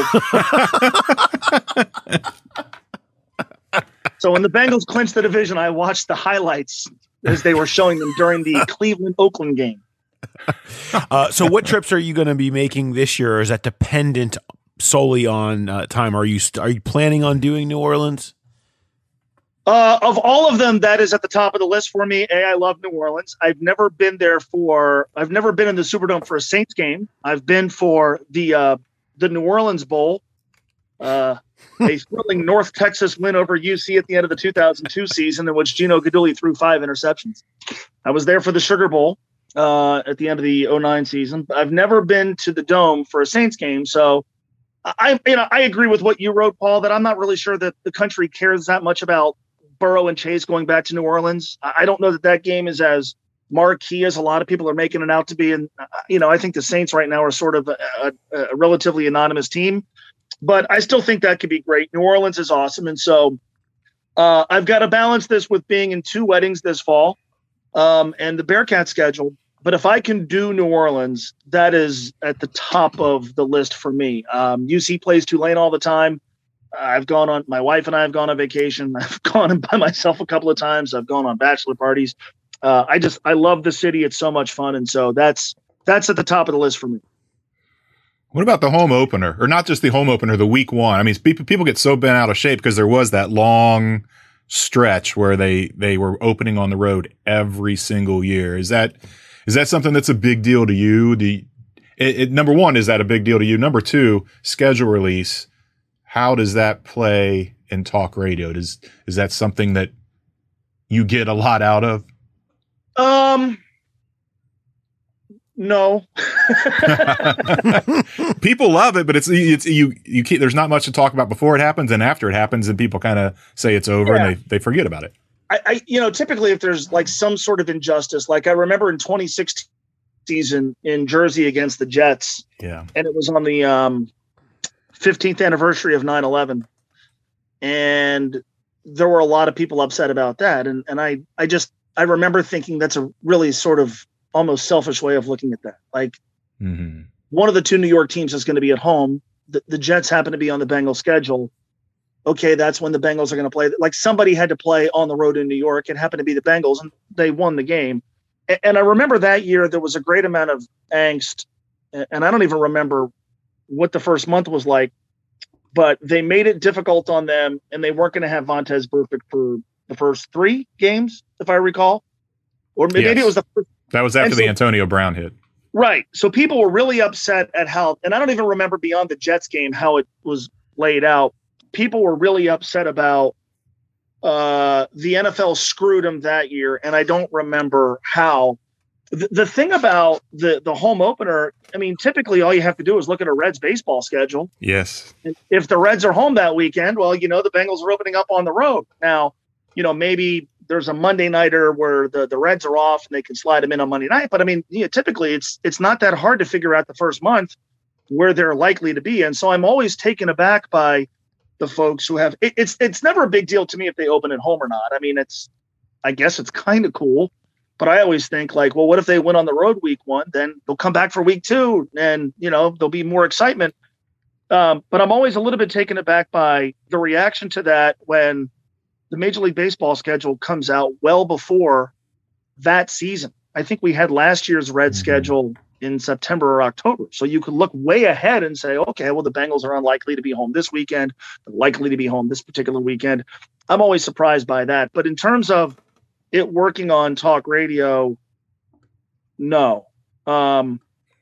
S11: so when the Bengals clinched the division, I watched the highlights as they were showing them during the Cleveland-Oakland game.
S3: Uh, so what trips are you going to be making this year, or is that dependent solely on uh, time? Are you st- are you planning on doing New Orleans?
S11: Uh, of all of them, that is at the top of the list for me. A, I love New Orleans. I've never been there for, I've never been in the Superdome for a Saints game. I've been for the uh, the New Orleans Bowl, uh, a thrilling North Texas win over U C at the end of the two thousand two season, in which Gino Guidugli threw five interceptions. I was there for the Sugar Bowl uh, at the end of the oh nine season. I've never been to the Dome for a Saints game, so I, you know, I agree with what you wrote, Paul, that I'm not really sure that the country cares that much about Burrow and Chase going back to New Orleans. I don't know that that game is as marquee as a lot of people are making it out to be. And, you know, I think the Saints right now are sort of a, a, a relatively anonymous team, but I still think that could be great. New Orleans is awesome. And so uh, I've got to balance this with being in two weddings this fall um, and the Bearcat schedule. But if I can do New Orleans, that is at the top of the list for me. Um, U C plays Tulane all the time. I've gone on, my wife and I have gone on vacation. I've gone by myself a couple of times. I've gone on bachelor parties. Uh, I just, I love the city. It's so much fun. And so that's, that's at the top of the list for me.
S4: What about the home opener, or not just the home opener, the week one? I mean, people, people get so bent out of shape because there was that long stretch where they, they were opening on the road every single year. Is that, is that something that's a big deal to you? Do you, it, it, number one, is that a big deal to you? Number two, schedule release. How does that play in talk radio? Does, is that something that you get a lot out of?
S11: Um, no.
S4: People love it, but it's, it's, you, you can't, there's not much to talk about before it happens and after it happens, and people kind of say it's over yeah. and they, they forget about it.
S11: I, I, you know, typically if there's like some sort of injustice, like I remember in twenty sixteen season in Jersey against the Jets.
S4: Yeah.
S11: And it was on the, um, fifteenth anniversary of nine eleven. And there were a lot of people upset about that. And, and I, I just, I remember thinking that's a really sort of almost selfish way of looking at that. Like
S4: mm-hmm.
S11: one of the two New York teams is going to be at home. The, the Jets happen to be on the Bengals schedule. Okay, that's when the Bengals are going to play. Like somebody had to play on the road in New York. It happened to be the Bengals, and they won the game. And, and I remember that year there was a great amount of angst, and I don't even remember what the first month was like, but they made it difficult on them, and they weren't going to have Vontaze Burfict for the first three games, if I recall. Or maybe
S4: yes.
S11: it was the first.
S4: That was after
S11: so,
S4: the Antonio Brown hit.
S11: Right. So people were really upset at how, and I don't even remember beyond the Jets game how it was laid out. People were really upset about uh, the N F L screwed them that year, and I don't remember how. The, the thing about the, the home opener, I mean, typically all you have to do is look at a Reds baseball schedule.
S4: Yes.
S11: And if the Reds are home that weekend, well, you know, the Bengals are opening up on the road. Now, you know, maybe there's a Monday nighter where the, the Reds are off and they can slide them in on Monday night. But I mean, you know, typically it's it's not that hard to figure out the first month where they're likely to be. And so I'm always taken aback by the folks who have it, it's it's never a big deal to me if they open at home or not. I mean, it's I guess it's kind of cool. But I always think like, well, what if they went on the road week one? Then they'll come back for week two and, you know, there'll be more excitement. Um, but I'm always a little bit taken aback by the reaction to that when the Major League Baseball schedule comes out well before that season. I think we had last year's Red mm-hmm. schedule in September or October. So you could look way ahead and say, okay, well, the Bengals are unlikely to be home this weekend, they're likely to be home this particular weekend. I'm always surprised by that. But in terms of it working on talk radio, no. Um,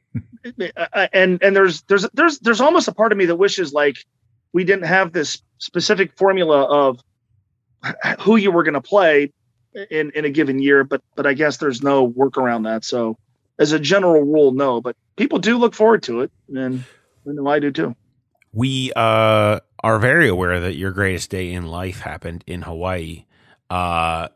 S11: and and there's there's there's there's almost a part of me that wishes like we didn't have this specific formula of who you were going to play in, in a given year, but but I guess there's no work around that. So as a general rule, no. But people do look forward to it, and I know I do too.
S3: We uh, are very aware that your greatest day in life happened in Hawaii. Uh,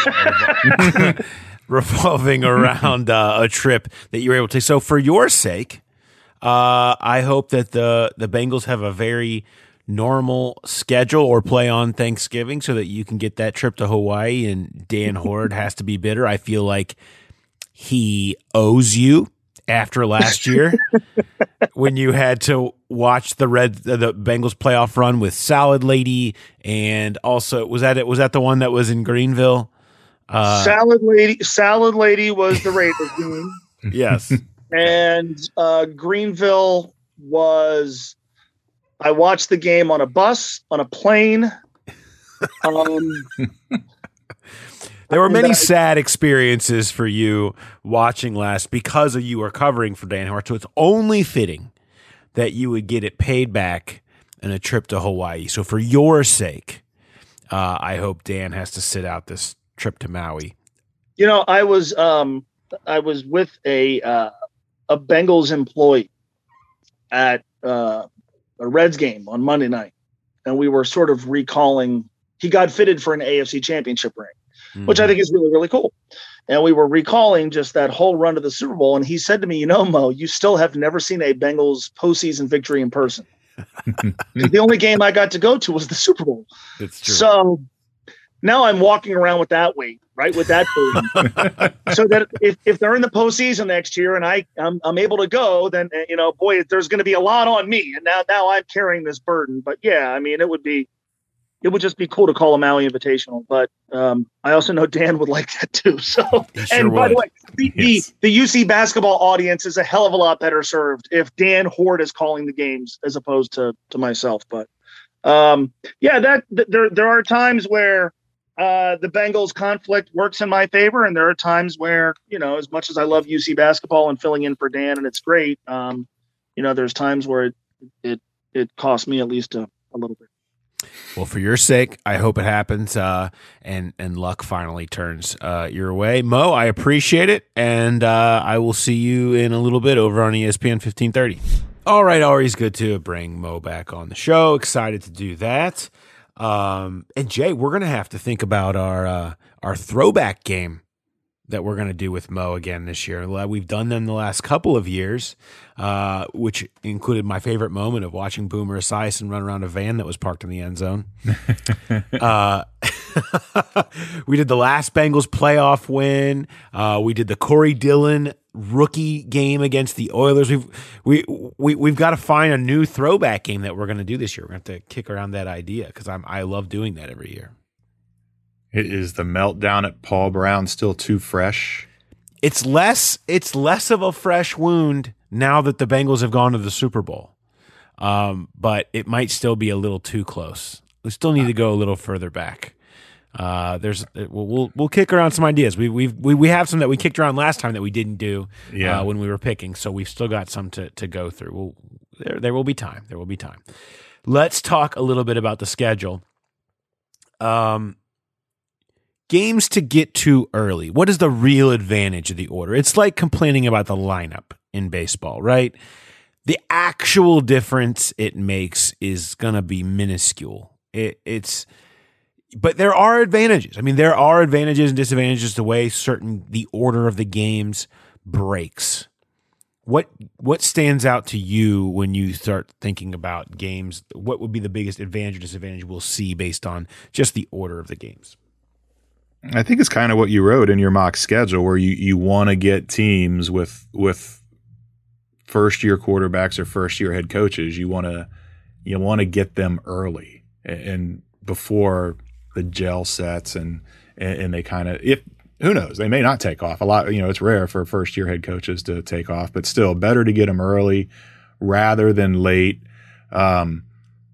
S3: revolving around uh, a trip that you were able to take. So for your sake, uh, I hope that the, the Bengals have a very normal schedule or play on Thanksgiving so that you can get that trip to Hawaii and Dan Horde has to be bitter. I feel like he owes you after last year when you had to watch the Red the Bengals playoff run with Salad Lady, and also was that it was that the one that was in Greenville?
S11: Uh, Salad Lady, Salad Lady was the Raiders game.
S3: Yes,
S11: and uh, Greenville was. I watched the game on a bus, on a plane. Um,
S3: there were many I, sad experiences for you watching last because of you were covering for Dan Hart. So it's only fitting that you would get it paid back in a trip to Hawaii. So for your sake, uh, I hope Dan has to sit out this trip to Maui.
S11: You know, I was um, I was with a uh, a Bengals employee at uh, a Reds game on Monday night, and we were sort of recalling he got fitted for an A F C championship ring,
S3: Mm-hmm.
S11: which I think is really, really cool. And we were recalling just that whole run to the Super Bowl. And he said to me, you know, Mo, you still have never seen a Bengals postseason victory in person. The only game I got to go to was the Super Bowl.
S3: It's true.
S11: So now I'm walking around with that weight, right? With that burden. So that if, if they're in the postseason next year and I, I'm, I'm able to go, then, you know, boy, there's going to be a lot on me. And now, now I'm carrying this burden. But yeah, I mean, it would be, it would just be cool to call a Maui Invitational. But um, I also know Dan would like that too. So,
S3: He sure
S11: and by
S3: would.
S11: the way, the,
S3: Yes.
S11: the, the U C basketball audience is a hell of a lot better served if Dan Horde is calling the games as opposed to, to myself. But um, yeah, that th- there, there are times where uh, the Bengals conflict works in my favor. And there are times where, you know, as much as I love U C basketball and filling in for Dan and it's great, um, you know, there's times where it, it, it costs me at least a, a little bit.
S3: Well, for your sake, I hope it happens, uh, and and luck finally turns uh, your way. Mo, I appreciate it, and uh, I will see you in a little bit over on E S P N fifteen thirty. All right, always good to bring Mo back on the show. Excited to do that. Um, and Jay, we're gonna have to think about our uh, our throwback game that we're going to do with Mo again this year. We've done them the last couple of years, uh, which included my favorite moment of watching Boomer Esiason run around a van that was parked in the end zone. uh, we did the last Bengals playoff win. Uh, we did the Corey Dillon rookie game against the Oilers. We've we we we've got to find a new throwback game that we're going to do this year. We're going to have to kick around that idea because I'm I love doing that every year.
S4: Is the meltdown at Paul Brown still too fresh?
S3: It's less it's less of a fresh wound now that the Bengals have gone to the Super Bowl. Um, but it might still be a little too close. We still need to go a little further back. Uh, there's we'll, we'll we'll kick around some ideas. We we've, we we have some that we kicked around last time that we didn't do
S4: Yeah.
S3: uh, when we were picking. So we've still got some to to go through. We'll, there there will be time. There will be time. Let's talk a little bit about the schedule. Um. Games to get to early. What is the real advantage of the order? It's like complaining about the lineup in baseball, right? The actual difference it makes is going to be minuscule. It, it's, but there are advantages. I mean, there are advantages and disadvantages the way certain the order of the games breaks. What what stands out to you when you start thinking about games? What would be the biggest advantage or disadvantage we'll see based on just the order of the games?
S4: I think it's kind of what you wrote in your mock schedule, where you, you want to get teams with with first year quarterbacks or first year head coaches. You want to you want to get them early and before the gel sets and and they kind of if who knows, they may not take off a lot. You know, it's rare for first year head coaches to take off, but still better to get them early rather than late. Um,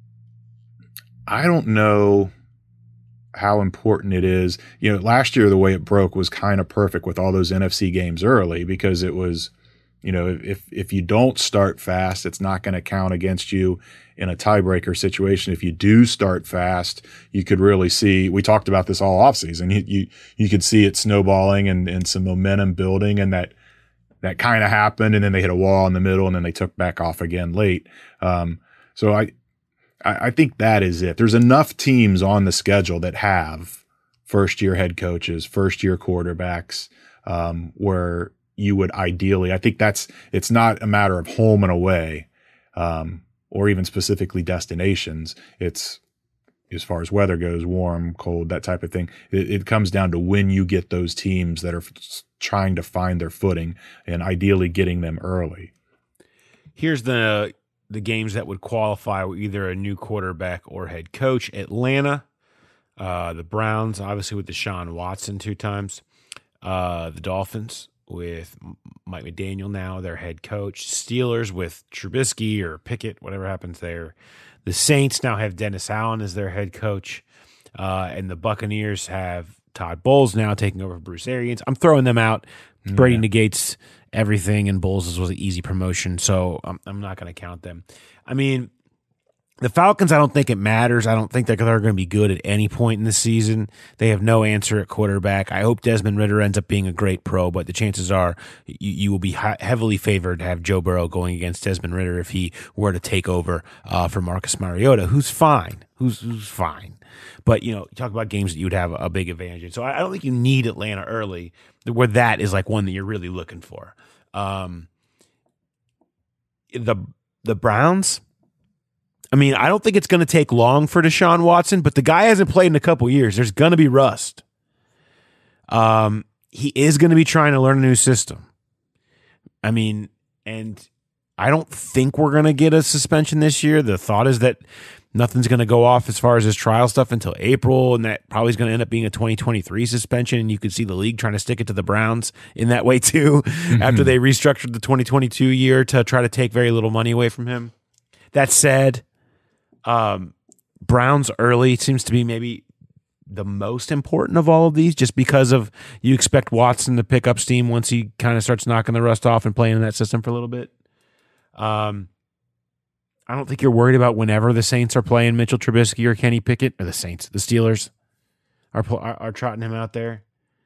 S4: I don't know how important it is. You know, last year, the way it broke was kind of perfect with all those N F C games early because it was, you know, if, if you don't start fast, it's not going to count against you in a tiebreaker situation. If you do start fast, you could really see, we talked about this all offseason. You, you, you could see it snowballing and, and some momentum building, and that, that kind of happened. And then they hit a wall in the middle and then they took back off again late. Um, so I, I think that is it. There's enough teams on the schedule that have first year head coaches, first year quarterbacks, um, where you would ideally, I think that's, it's not a matter of home and away, um, or even specifically destinations. It's as far as weather goes, warm, cold, that type of thing. It, it comes down to when you get those teams that are f- trying to find their footing and ideally getting them early.
S3: Here's the, the games that would qualify with either a new quarterback or head coach. Atlanta, uh, the Browns, obviously with Deshaun Watson two times, uh, the Dolphins with Mike McDaniel now, their head coach, Steelers with Trubisky or Pickett, whatever happens there. The Saints now have Dennis Allen as their head coach, uh, and the Buccaneers have Todd Bowles now taking over for Bruce Arians. I'm throwing them out. Brady
S4: Yeah.
S3: negates everything, and Bowles was an easy promotion, so I'm, I'm not going to count them. I mean, The Falcons, I don't think it matters. I don't think that they're going to be good at any point in the season. They have no answer at quarterback. I hope Desmond Ridder ends up being a great pro, but the chances are you, you will be hi- heavily favored to have Joe Burrow going against Desmond Ridder if he were to take over uh, for Marcus Mariota, who's fine, who's who's fine. But, you know, talk about games that you would have a big advantage in. So I, I don't think you need Atlanta early, where that is like one that you're really looking for. Um, the the Browns. I mean, I don't think it's going to take long for Deshaun Watson, but the guy hasn't played in a couple years. There's going to be rust. Um, he is going to be trying to learn a new system. I mean, and I don't think we're going to get a suspension this year. The thought is that nothing's going to go off as far as his trial stuff until April, and that probably is going to end up being a twenty twenty-three suspension. And you could see the league trying to stick it to the Browns in that way too, mm-hmm. after they restructured the twenty twenty-two year to try to take very little money away from him. That said, Um, Browns early seems to be maybe the most important of all of these, just because of you expect Watson to pick up steam once he kind of starts knocking the rust off and playing in that system for a little bit. Um, I don't think you're worried about whenever the Saints are playing Mitchell Trubisky or Kenny Pickett, or the Saints, the Steelers are, are, are trotting him out there.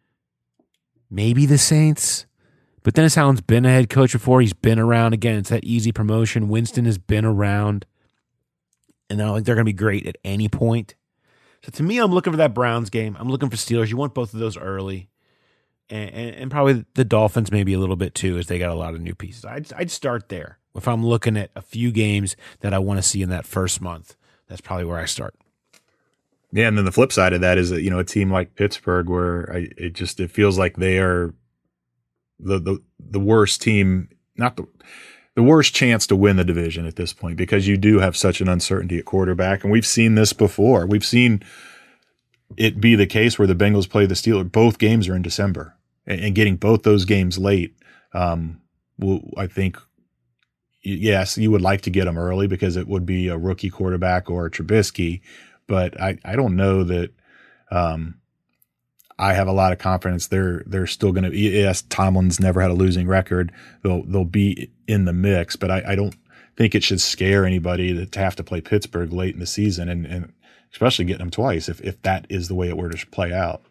S3: Maybe the Saints, but Dennis Allen's been a head coach before. He's been around again. It's that easy promotion. Winston has been around. And I don't think they're going to be great at any point. So to me, I'm looking for that Browns game. I'm looking for Steelers. You want both of those early. And, and, and probably the Dolphins maybe a little bit too, as they got a lot of new pieces. I'd, I'd start there. If I'm looking at a few games that I want to see in that first month, that's probably where I start.
S4: Yeah, and then the flip side of that is that, you know, a team like Pittsburgh, where I, it just it feels like they are the the, the worst team, not the the worst chance to win the division at this point, because you do have such an uncertainty at quarterback. And we've seen this before. We've seen it be the case where the Bengals play the Steelers. Both games are in December, and, and getting both those games late. Um, will, I think, yes, you would like to get them early because it would be a rookie quarterback or a Trubisky, but I, I don't know that, um, I have a lot of confidence they're they're still going to. Yes, Tomlin's never had a losing record. They'll they'll be in the mix, but I, I don't think it should scare anybody to, to have to play Pittsburgh late in the season, and, and especially getting them twice if if that is the way it were to play out.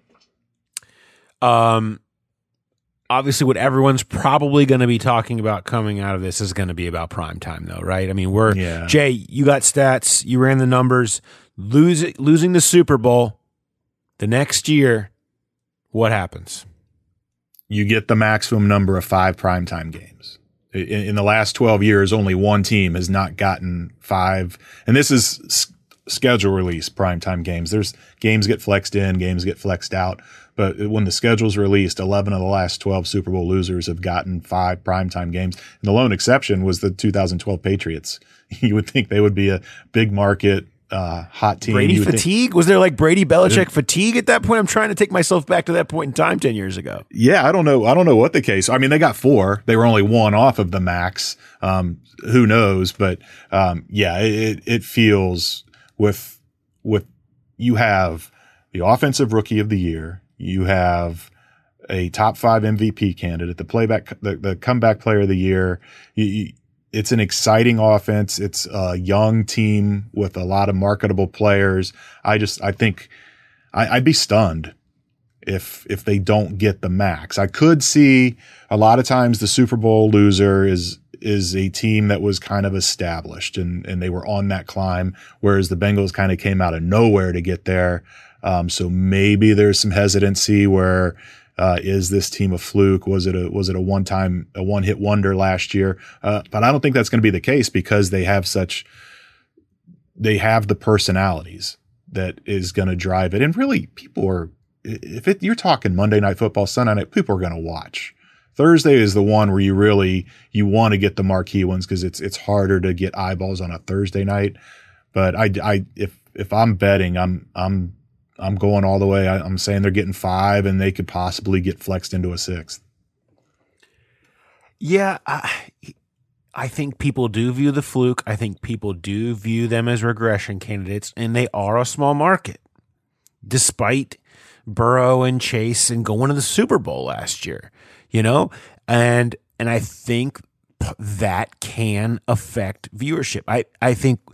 S3: Um, obviously, what everyone's probably going to be talking about coming out of this is going to be about primetime, though, right? I mean, we're
S4: yeah.
S3: Jay. You got stats. You ran the numbers. Losing losing the Super Bowl the next year. What happens?
S4: You get the maximum number of five primetime games. In, in the last twelve years, only one team has not gotten five. And this is s- schedule release primetime games. There's games get flexed in, games get flexed out. But when the schedule's released, eleven of the last twelve Super Bowl losers have gotten five primetime games. And the lone exception was the two thousand twelve Patriots. You would think they would be a big market, Uh, hot team.
S3: Brady fatigue? Think, was there like Brady Belichick uh, fatigue at that point? I'm trying to take myself back to that point in time ten years ago.
S4: Yeah, I don't know. I don't know what the case. I mean, they got four. They were only one off of the max. Um, who knows? But um, yeah, it it feels with with you have the offensive rookie of the year. You have a top five M V P candidate, the playback, the, the comeback player of the year. You, you, It's an exciting offense. It's a young team with a lot of marketable players. I just, I think I, I'd be stunned if, if they don't get the max. I could see a lot of times the Super Bowl loser is, is a team that was kind of established and, and they were on that climb, whereas the Bengals kind of came out of nowhere to get there. Um, so maybe there's some hesitancy where, Uh, is this team a fluke? Was it a was it a one time a one hit wonder last year? Uh, but I don't think that's going to be the case because they have such they have the personalities that is going to drive it. And really, people are if it, you're talking Monday Night Football, Sunday night, people are going to watch. Thursday is the one where you really you want to get the marquee ones because it's it's harder to get eyeballs on a Thursday night. But I I if if I'm betting, I'm I'm I'm going all the way. I, I'm saying they're getting five, and they could possibly get flexed into a sixth.
S3: Yeah, I, I think people do view the fluke. I think people do view them as regression candidates, and they are a small market, despite Burrow and Chase and going to the Super Bowl last year. You know, and and I think that can affect viewership. I I think.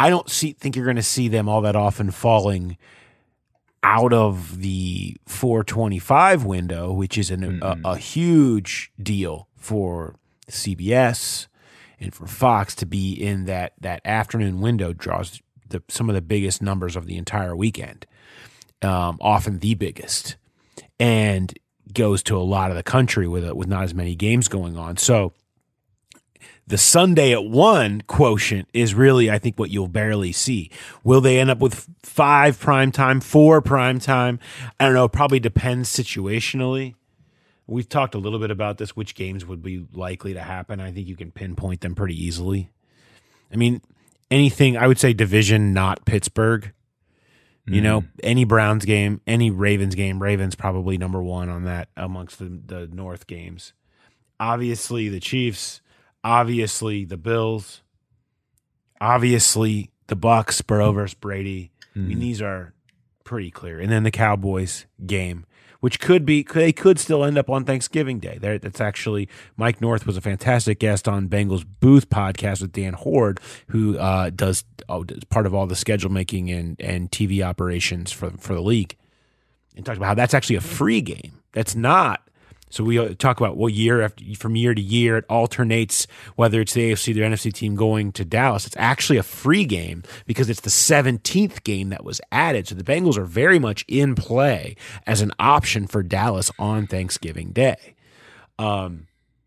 S3: I don't see think you're going to see them all that often falling out of the four twenty-five window, which is an, mm-hmm. a, a huge deal for C B S and for Fox to be in that that afternoon window. Draws the, some of the biggest numbers of the entire weekend, um, often the biggest, and goes to a lot of the country with with not as many games going on. So the Sunday at one quotient is really, I think, what you'll barely see. Will they end up with five primetime, four primetime? I don't know. It probably depends situationally. We've talked a little bit about this, which games would be likely to happen. I think you can pinpoint them pretty easily. I mean, anything, I would say division, not Pittsburgh. You mm. know, any Browns game, any Ravens game, Ravens probably number one on that amongst the, the North games. Obviously, the Chiefs. Obviously, the Bills. Obviously, the Bucks, Burrow versus Brady. Mm. I mean, these are pretty clear. And then the Cowboys game, which could be, they could still end up on Thanksgiving Day. There, that's actually, Mike North was a fantastic guest on Bengals Booth podcast with Dan Horde, who uh, does, oh, does part of all the schedule making and, and T V operations for, for the league. And talked about how that's actually a free game. That's not. So we talk about what year after from year to year it alternates, whether it's the A F C or the N F C team going to Dallas. It's actually a free game because it's the seventeenth game that was added. So the Bengals are very much in play as an option for Dallas on Thanksgiving Day. Um,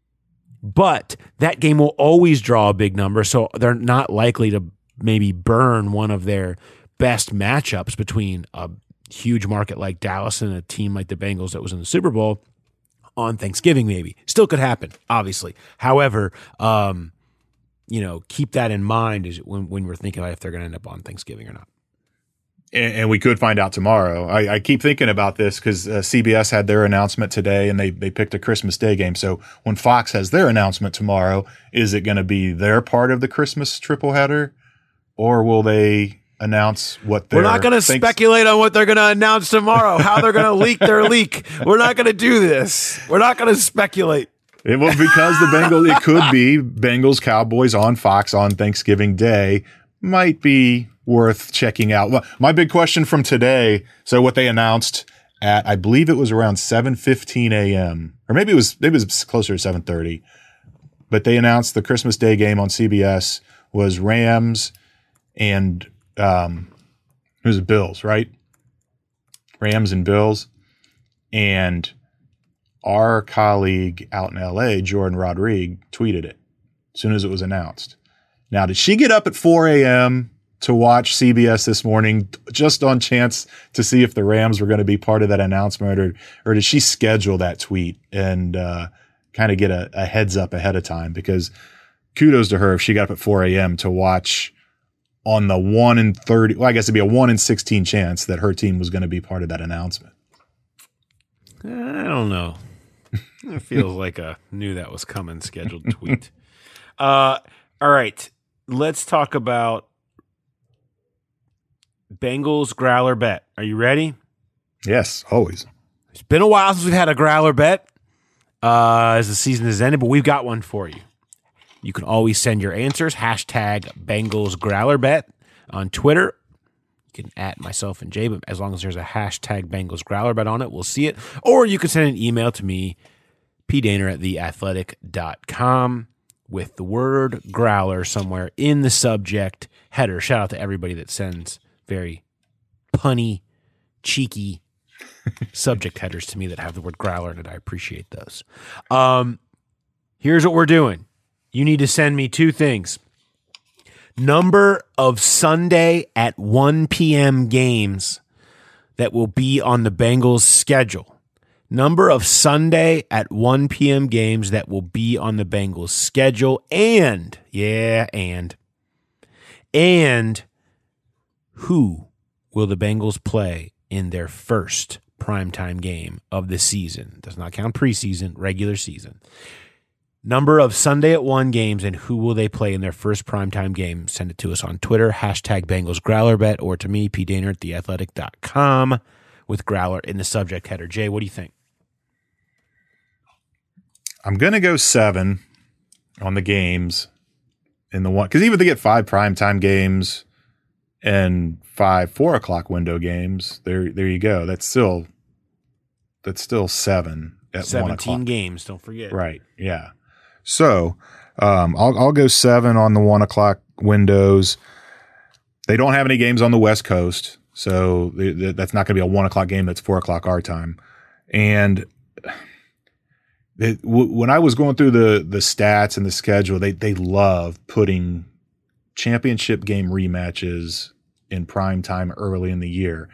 S3: but that game will always draw a big number, so they're not likely to maybe burn one of their best matchups between a huge market like Dallas and a team like the Bengals that was in the Super Bowl on Thanksgiving. Maybe still could happen, obviously. However, um, you know, keep that in mind as when, when we're thinking about if they're going to end up on Thanksgiving or not.
S4: And, and we could find out tomorrow. I, I keep thinking about this because uh, C B S had their announcement today, and they they picked a Christmas Day game. So when Fox has their announcement tomorrow, is it going to be their part of the Christmas triple header, or will they announce what they're...
S3: We're not going to speculate on what they're going to announce tomorrow, how they're going to leak their leak. We're not going to do this. We're not going to speculate.
S4: It will, because the Bengals, it could be Bengals Cowboys on Fox on Thanksgiving Day, might be worth checking out. My big question from today, so what they announced at, I believe it was around seven fifteen a.m., or maybe it was maybe it was closer to seven thirty, but they announced the Christmas Day game on C B S was Rams and um, it was Bills, right? Rams and Bills. And our colleague out in L A, Jordan Rodrigue, tweeted it as soon as it was announced. Now, did she get up at four a.m. to watch C B S this morning just on chance to see if the Rams were going to be part of that announcement, or, or did she schedule that tweet and uh, kind of get a, a heads up ahead of time? Because kudos to her if she got up at four a.m. to watch on the one in thirty, well, I guess it'd be a one in sixteen chance that her team was going to be part of that announcement.
S3: I don't know. It feels like a knew that was coming scheduled tweet. Uh, all right. Let's talk about Bengals growler bet. Are you ready?
S4: Yes, always.
S3: It's been a while since we've had a growler bet uh, as the season has ended, but we've got one for you. You can always send your answers, hashtag Bengals growler bet on Twitter. You can at myself and Jay, but as long as there's a hashtag Bengals growler bet on it, we'll see it. Or you can send an email to me, pdaner at the athletic dot com, with the word growler somewhere in the subject header. Shout out to everybody that sends very punny, cheeky subject headers to me that have the word growler in it. I appreciate those. Um, here's what we're doing. You need to send me two things. Number of Sunday at one p.m. games that will be on the Bengals schedule. Number of Sunday at one p.m. games that will be on the Bengals schedule. And, yeah, and, and who will the Bengals play in their first primetime game of the season? Does not count preseason, regular season. Number of Sunday at one games and who will they play in their first primetime game? Send it to us on Twitter, hashtag Bengals growler bet, or to me, pdaner at the athletic dot com with growler in the subject header. Jay, what do you think?
S4: I'm going to go seven on the games in the one, because even if they get five primetime games, and five four o'clock window games. There, there you go. That's still that's still seven at one o'clock.
S3: seventeen games. Don't forget.
S4: Right. Yeah. So um, I'll I'll go seven on the one o'clock windows. They don't have any games on the West Coast, so they, they, that's not going to be a one o'clock game. That's four o'clock our time. And it, w- when I was going through the the stats and the schedule, they they love putting championship game rematches in prime time early in the year.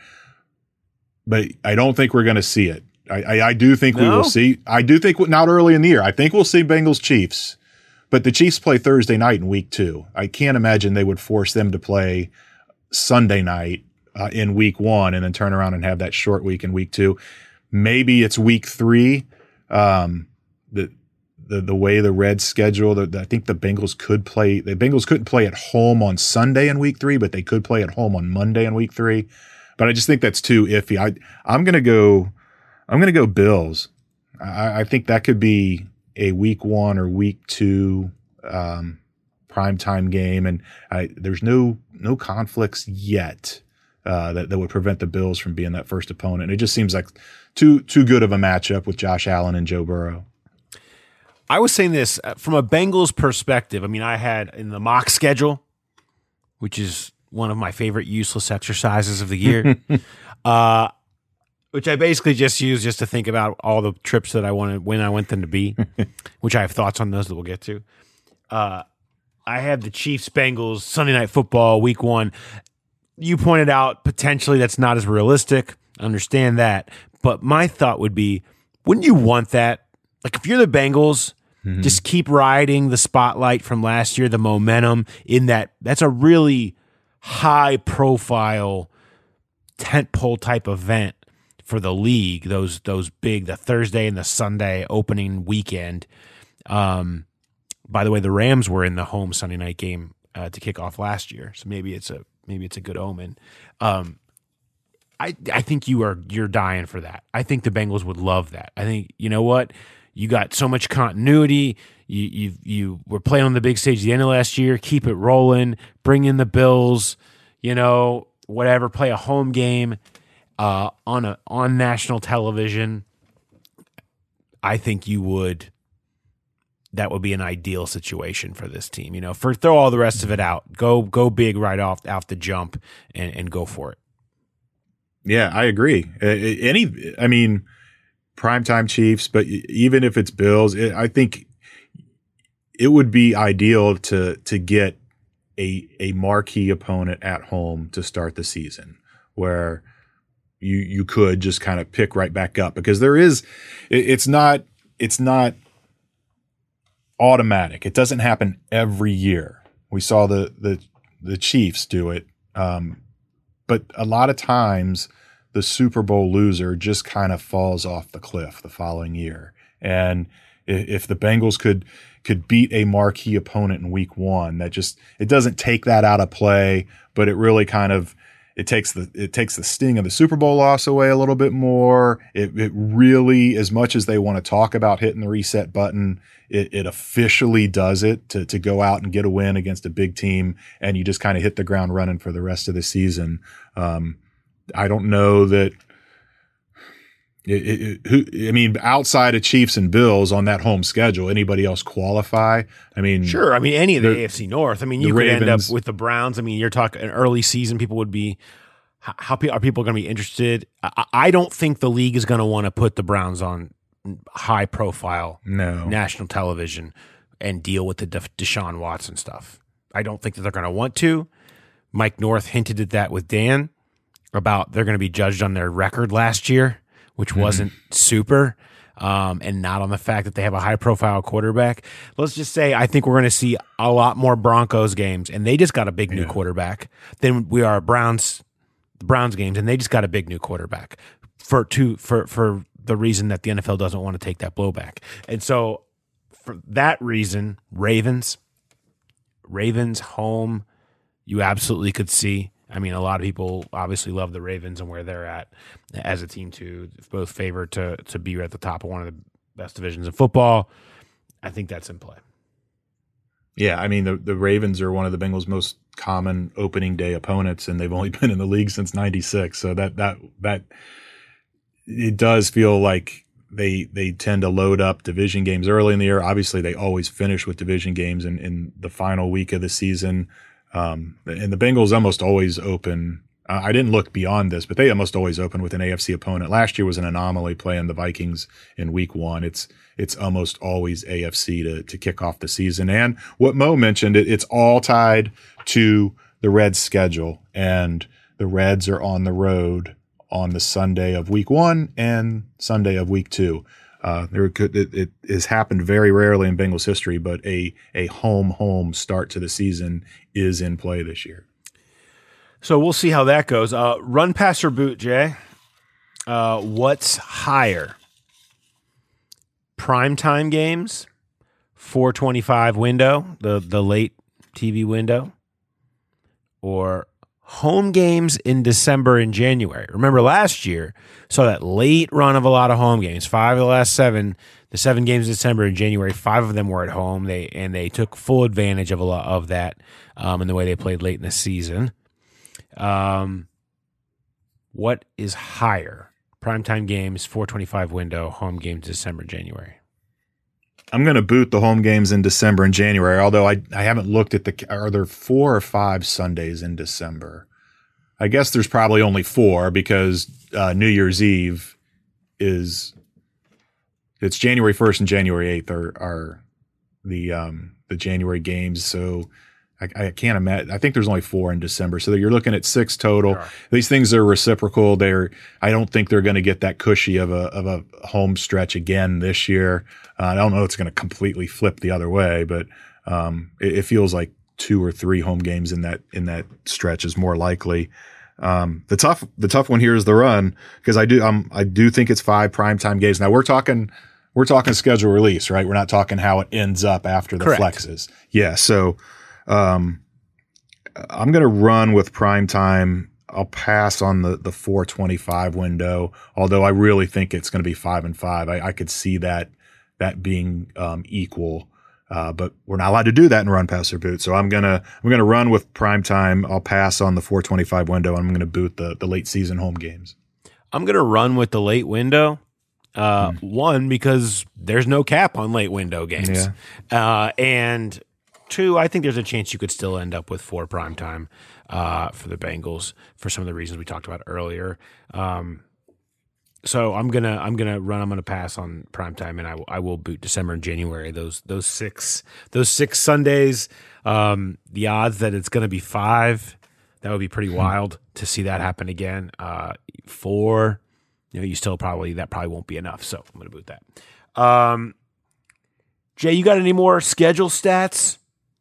S4: But I don't think we're going to see it. I, I, I do think no? we will see. I do think not early in the year. I think we'll see Bengals Chiefs. But the Chiefs play Thursday night in week two. I can't imagine they would force them to play Sunday night uh, in week one and then turn around and have that short week in week two. Maybe it's week three. Um, the the the way the Reds schedule, the, the, I think the Bengals could play. The Bengals couldn't play at home on Sunday in week three, but they could play at home on Monday in week three. But I just think that's too iffy. I I'm gonna go. I'm gonna go Bills. I, I think that could be a week one or week two um, primetime game. And I, there's no, no conflicts yet uh, that, that would prevent the Bills from being that first opponent. It just seems like too, too good of a matchup with Josh Allen and Joe Burrow.
S3: I was saying this from a Bengals perspective. I mean, I had in the mock schedule, which is one of my favorite useless exercises of the year, uh, which I basically just use just to think about all the trips that I wanted when I want them to be, which I have thoughts on those that we'll get to. Uh, I have the Chiefs Bengals Sunday Night Football week one. You pointed out potentially that's not as realistic. I understand that. But my thought would be, wouldn't you want that? Like if you're the Bengals, mm-hmm. just keep riding the spotlight from last year, the momentum in that. That's a really high profile tentpole type event for the league, those those big, the Thursday and the Sunday opening weekend. Um, by the way, the Rams were in the home Sunday night game uh, to kick off last year, so maybe it's a maybe it's a good omen. Um, I I think you are you're dying for that. I think the Bengals would love that. I think you know what, you got so much continuity. You you you were playing on the big stage at the end of last year. Keep it rolling. Bring in the Bills. You know, whatever. Play a home game. Uh, on a on national television. I think you would. That would be an ideal situation for this team. You know, for throw all the rest of it out. Go go big right off off the jump and, and go for it.
S4: Yeah, I agree. Uh, any, I mean, primetime Chiefs, but even if it's Bills, it, I think it would be ideal to to get a a marquee opponent at home to start the season, where you you could just kind of pick right back up, because there is it, it's not it's not automatic. It doesn't happen every year. We saw the the the Chiefs do it, um, but a lot of times the Super Bowl loser just kind of falls off the cliff the following year. And if the Bengals could could beat a marquee opponent in week one, that just it doesn't take that out of play, but it really kind of It takes the it takes the sting of the Super Bowl loss away a little bit more. It, it really, as much as they want to talk about hitting the reset button, it, it officially does it to to go out and get a win against a big team, and you just kind of hit the ground running for the rest of the season. Um, I don't know that. It, it, it, who, I mean, outside of Chiefs and Bills on that home schedule, anybody else qualify? I mean,
S3: sure. I mean, any of the, the A F C North. I mean, you could
S4: Ravens,
S3: end up with the Browns. I mean, you're talking an early season. People would be. How, how are people going to be interested? I, I don't think the league is going to want to put the Browns on high profile
S4: no.
S3: national television and deal with the De- Deshaun Watson stuff. I don't think that they're going to want to. Mike North hinted at that with Dan about they're going to be judged on their record last year, which wasn't mm-hmm. super, um, and not on the fact that they have a high-profile quarterback. Let's just say I think we're going to see a lot more Broncos games, and they just got a big new yeah. quarterback, than we are Browns Browns games, and they just got a big new quarterback for two for for the reason that the N F L doesn't want to take that blowback. And so for that reason, Ravens, Ravens home, you absolutely could see. I mean, a lot of people obviously love the Ravens and where they're at as a team, too. Both favored to to be at the top of one of the best divisions in football. I think that's in play.
S4: Yeah, I mean, the, the Ravens are one of the Bengals' most common opening day opponents, and they've only been in the league since ninety-six. So that that that it does feel like they they tend to load up division games early in the year. Obviously, they always finish with division games in, in the final week of the season. Um, and the Bengals almost always open. Uh, I didn't look beyond this, but they almost always open with an A F C opponent. Last year was an anomaly playing the Vikings in week one. It's it's almost always A F C to to kick off the season. And what Mo mentioned, it, it's all tied to the Reds' schedule, and the Reds are on the road on the Sunday of week one and Sunday of week two. Uh, there could, it, it has happened very rarely in Bengals history, but a, a home, home start to the season is in play this year.
S3: So we'll see how that goes. Uh, run, pass, or boot, Jay. Uh, what's higher? Primetime games, four twenty-five window, the, the late T V window, or home games in December and January. Remember last year, saw that late run of a lot of home games. Five of the last seven, the seven games in December and January, five of them were at home. They and they took full advantage of a lot of that um, in the way they played late in the season. Um, what is higher? Primetime games, four twenty-five window, home games December, January.
S4: I'm going to boot the home games in December and January, although I, I haven't looked at the – are there four or five Sundays in December? I guess there's probably only four because uh, New Year's Eve is – it's January first and January eighth are, are the um, the January games. So I, I can't imagine – I think there's only four in December. So you're looking at six total. Sure. These things are reciprocal. They're – I don't think they're going to get that cushy of a of a home stretch again this year. Uh, I don't know if it's going to completely flip the other way, but um, it, it feels like two or three home games in that in that stretch is more likely. Um, the tough the tough one here is the run because I do um, I do think it's five primetime games. Now we're talking we're talking schedule release, right? We're not talking how it ends up after the
S3: Correct.
S4: flexes. Yeah, so um, I'm going to run with primetime. I'll pass on the the four twenty-five window, although I really think it's going to be five and five. I, I could see that. that being um, equal, uh, but we're not allowed to do that in run, pass, or boot. So I'm gonna I'm gonna run with prime time. I'll pass on the four twenty-five window. And I'm gonna boot the the late season home games.
S3: I'm gonna run with the late window. Uh, mm. One, because there's no cap on late window games, yeah. uh, and two, I think there's a chance you could still end up with four prime time uh, for the Bengals for some of the reasons we talked about earlier. Um, So I'm gonna I'm gonna run. I'm gonna pass on primetime, and I, w- I will boot December and January. Those those six those six Sundays. Um, the odds that it's gonna be five, that would be pretty wild to see that happen again. Uh, four, you know, you still probably that probably won't be enough. So I'm gonna boot that. Um, Jay, you got any more schedule stats?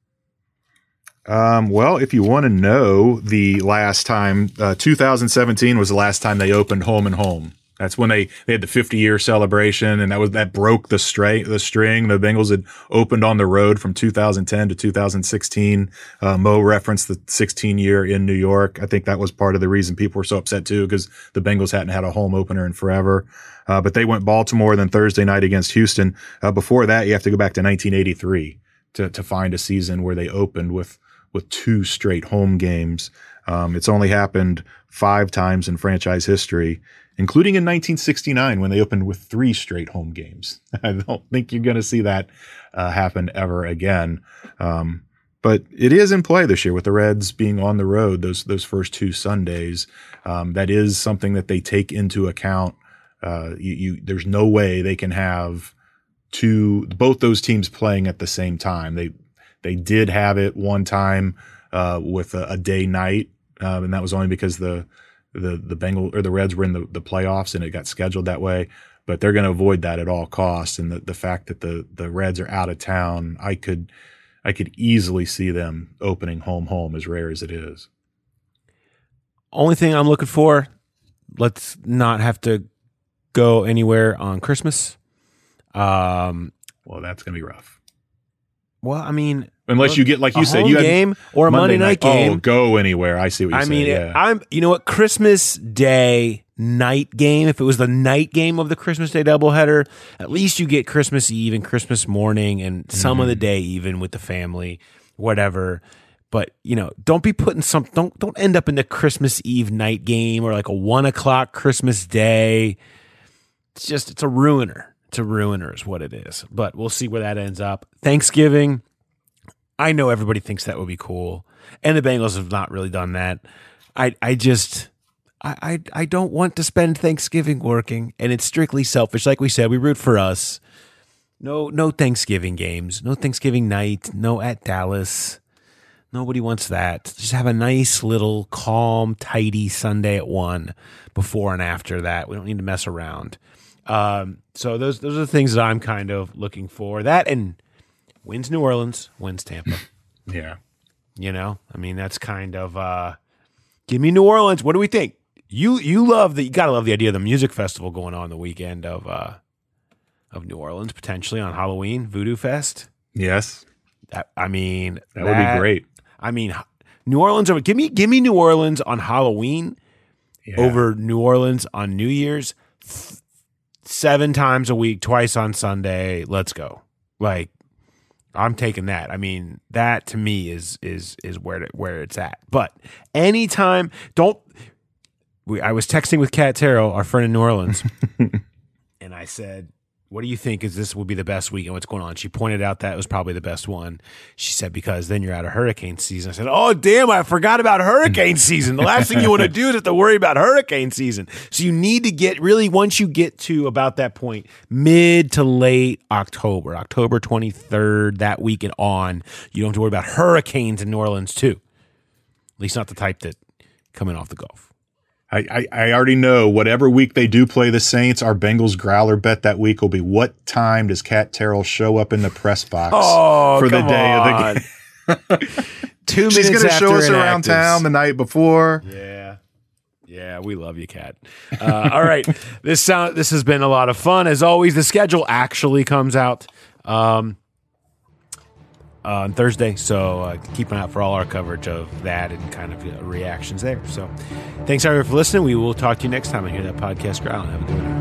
S4: Um, well, if you want to know the last time, uh, two thousand seventeen was the last time they opened home and home. That's when they, they had the fifty year celebration, and that was that broke the string. The string. The Bengals had opened on the road from two thousand ten to two thousand sixteen. Uh, Mo referenced the sixteen year in New York. I think that was part of the reason people were so upset too, because the Bengals hadn't had a home opener in forever. Uh, but they went Baltimore then Thursday night against Houston. Uh, before that, you have to go back to nineteen eighty-three to to find a season where they opened with with two straight home games. Um, it's only happened five times in franchise history, including in nineteen sixty-nine when they opened with three straight home games. I don't think you're going to see that uh, happen ever again. Um, but it is in play this year with the Reds being on the road those those first two Sundays. Um, that is something that they take into account. Uh, you, you, there's no way they can have two both those teams playing at the same time. They they did have it one time uh, with a, a day night, uh, and that was only because the the the Bengal or the Reds were in the, the playoffs and it got scheduled that way. But they're going to avoid that at all costs. And the, the fact that the the Reds are out of town, I could I could easily see them opening home home, as rare as it is.
S3: Only thing I'm looking for, let's not have to go anywhere on Christmas. Um,
S4: well, that's going to be rough.
S3: Well, I mean,
S4: unless you get, like you said, you had
S3: game or a Monday, Monday night, night game.
S4: Oh, go anywhere. I see what you're
S3: I
S4: saying.
S3: mean,
S4: yeah.
S3: I'm. You know what? Christmas Day night game. If it was the night game of the Christmas Day doubleheader, at least you get Christmas Eve and Christmas morning and some mm-hmm. of the day even with the family, whatever. But, you know, don't be putting some, don't, don't end up in the Christmas Eve night game or like a one o'clock Christmas Day. It's just, it's a ruiner. It's a ruiner is what it is. But we'll see where that ends up. Thanksgiving, I know everybody thinks that would be cool. And the Bengals have not really done that. I, I just, I, I, I don't want to spend Thanksgiving working. And it's strictly selfish. Like we said, we root for us. No, no Thanksgiving games. No Thanksgiving night. No at Dallas. Nobody wants that. Just have a nice little calm, tidy Sunday at one before and after that. We don't need to mess around. Um, so those those are the things that I'm kind of looking for. That and wins New Orleans, wins Tampa.
S4: Yeah.
S3: You know, I mean, that's kind of uh, give me New Orleans. What do we think? You you love the you gotta love the idea of the music festival going on the weekend of uh, of New Orleans, potentially on Halloween, Voodoo Fest.
S4: Yes.
S3: That I mean
S4: that,
S3: that
S4: would be great.
S3: I mean, New Orleans over. Give me, give me New Orleans on Halloween yeah. over New Orleans on New Year's. Th- seven times a week, twice on Sunday. Let's go. Like, I'm taking that. I mean, that to me is is is where to, where it's at. But anytime, don't. We, I was texting with Kat Terrell, our friend in New Orleans, and I said, what do you think is this will be the best weekend? What's going on? She pointed out that it was probably the best one. She said, because then you're out of hurricane season. I said, oh, damn, I forgot about hurricane season. The last thing you want to do is have to worry about hurricane season. So you need to get really, once you get to about that point, mid to late October, October twenty-third, that weekend on, you don't have to worry about hurricanes in New Orleans too. At least not the type that come in off the Gulf.
S4: I, I, I already know whatever week they do play the Saints, our Bengals growler bet that week will be what time does Kat Terrell show up in the press box
S3: oh,
S4: for the day
S3: on.
S4: of the game.
S3: Two minutes
S4: She's going to show us around
S3: inactives.
S4: town the night before.
S3: Yeah. Yeah, we love you, Kat. Uh, all right. This sound this has been a lot of fun. As always, the schedule actually comes out um, uh, on Thursday, so uh, keep an eye out for all our coverage of that and kind of uh, reactions there. So thanks, everyone, for listening. We will talk to you next time on Hear That Podcast Growling. Have a good one.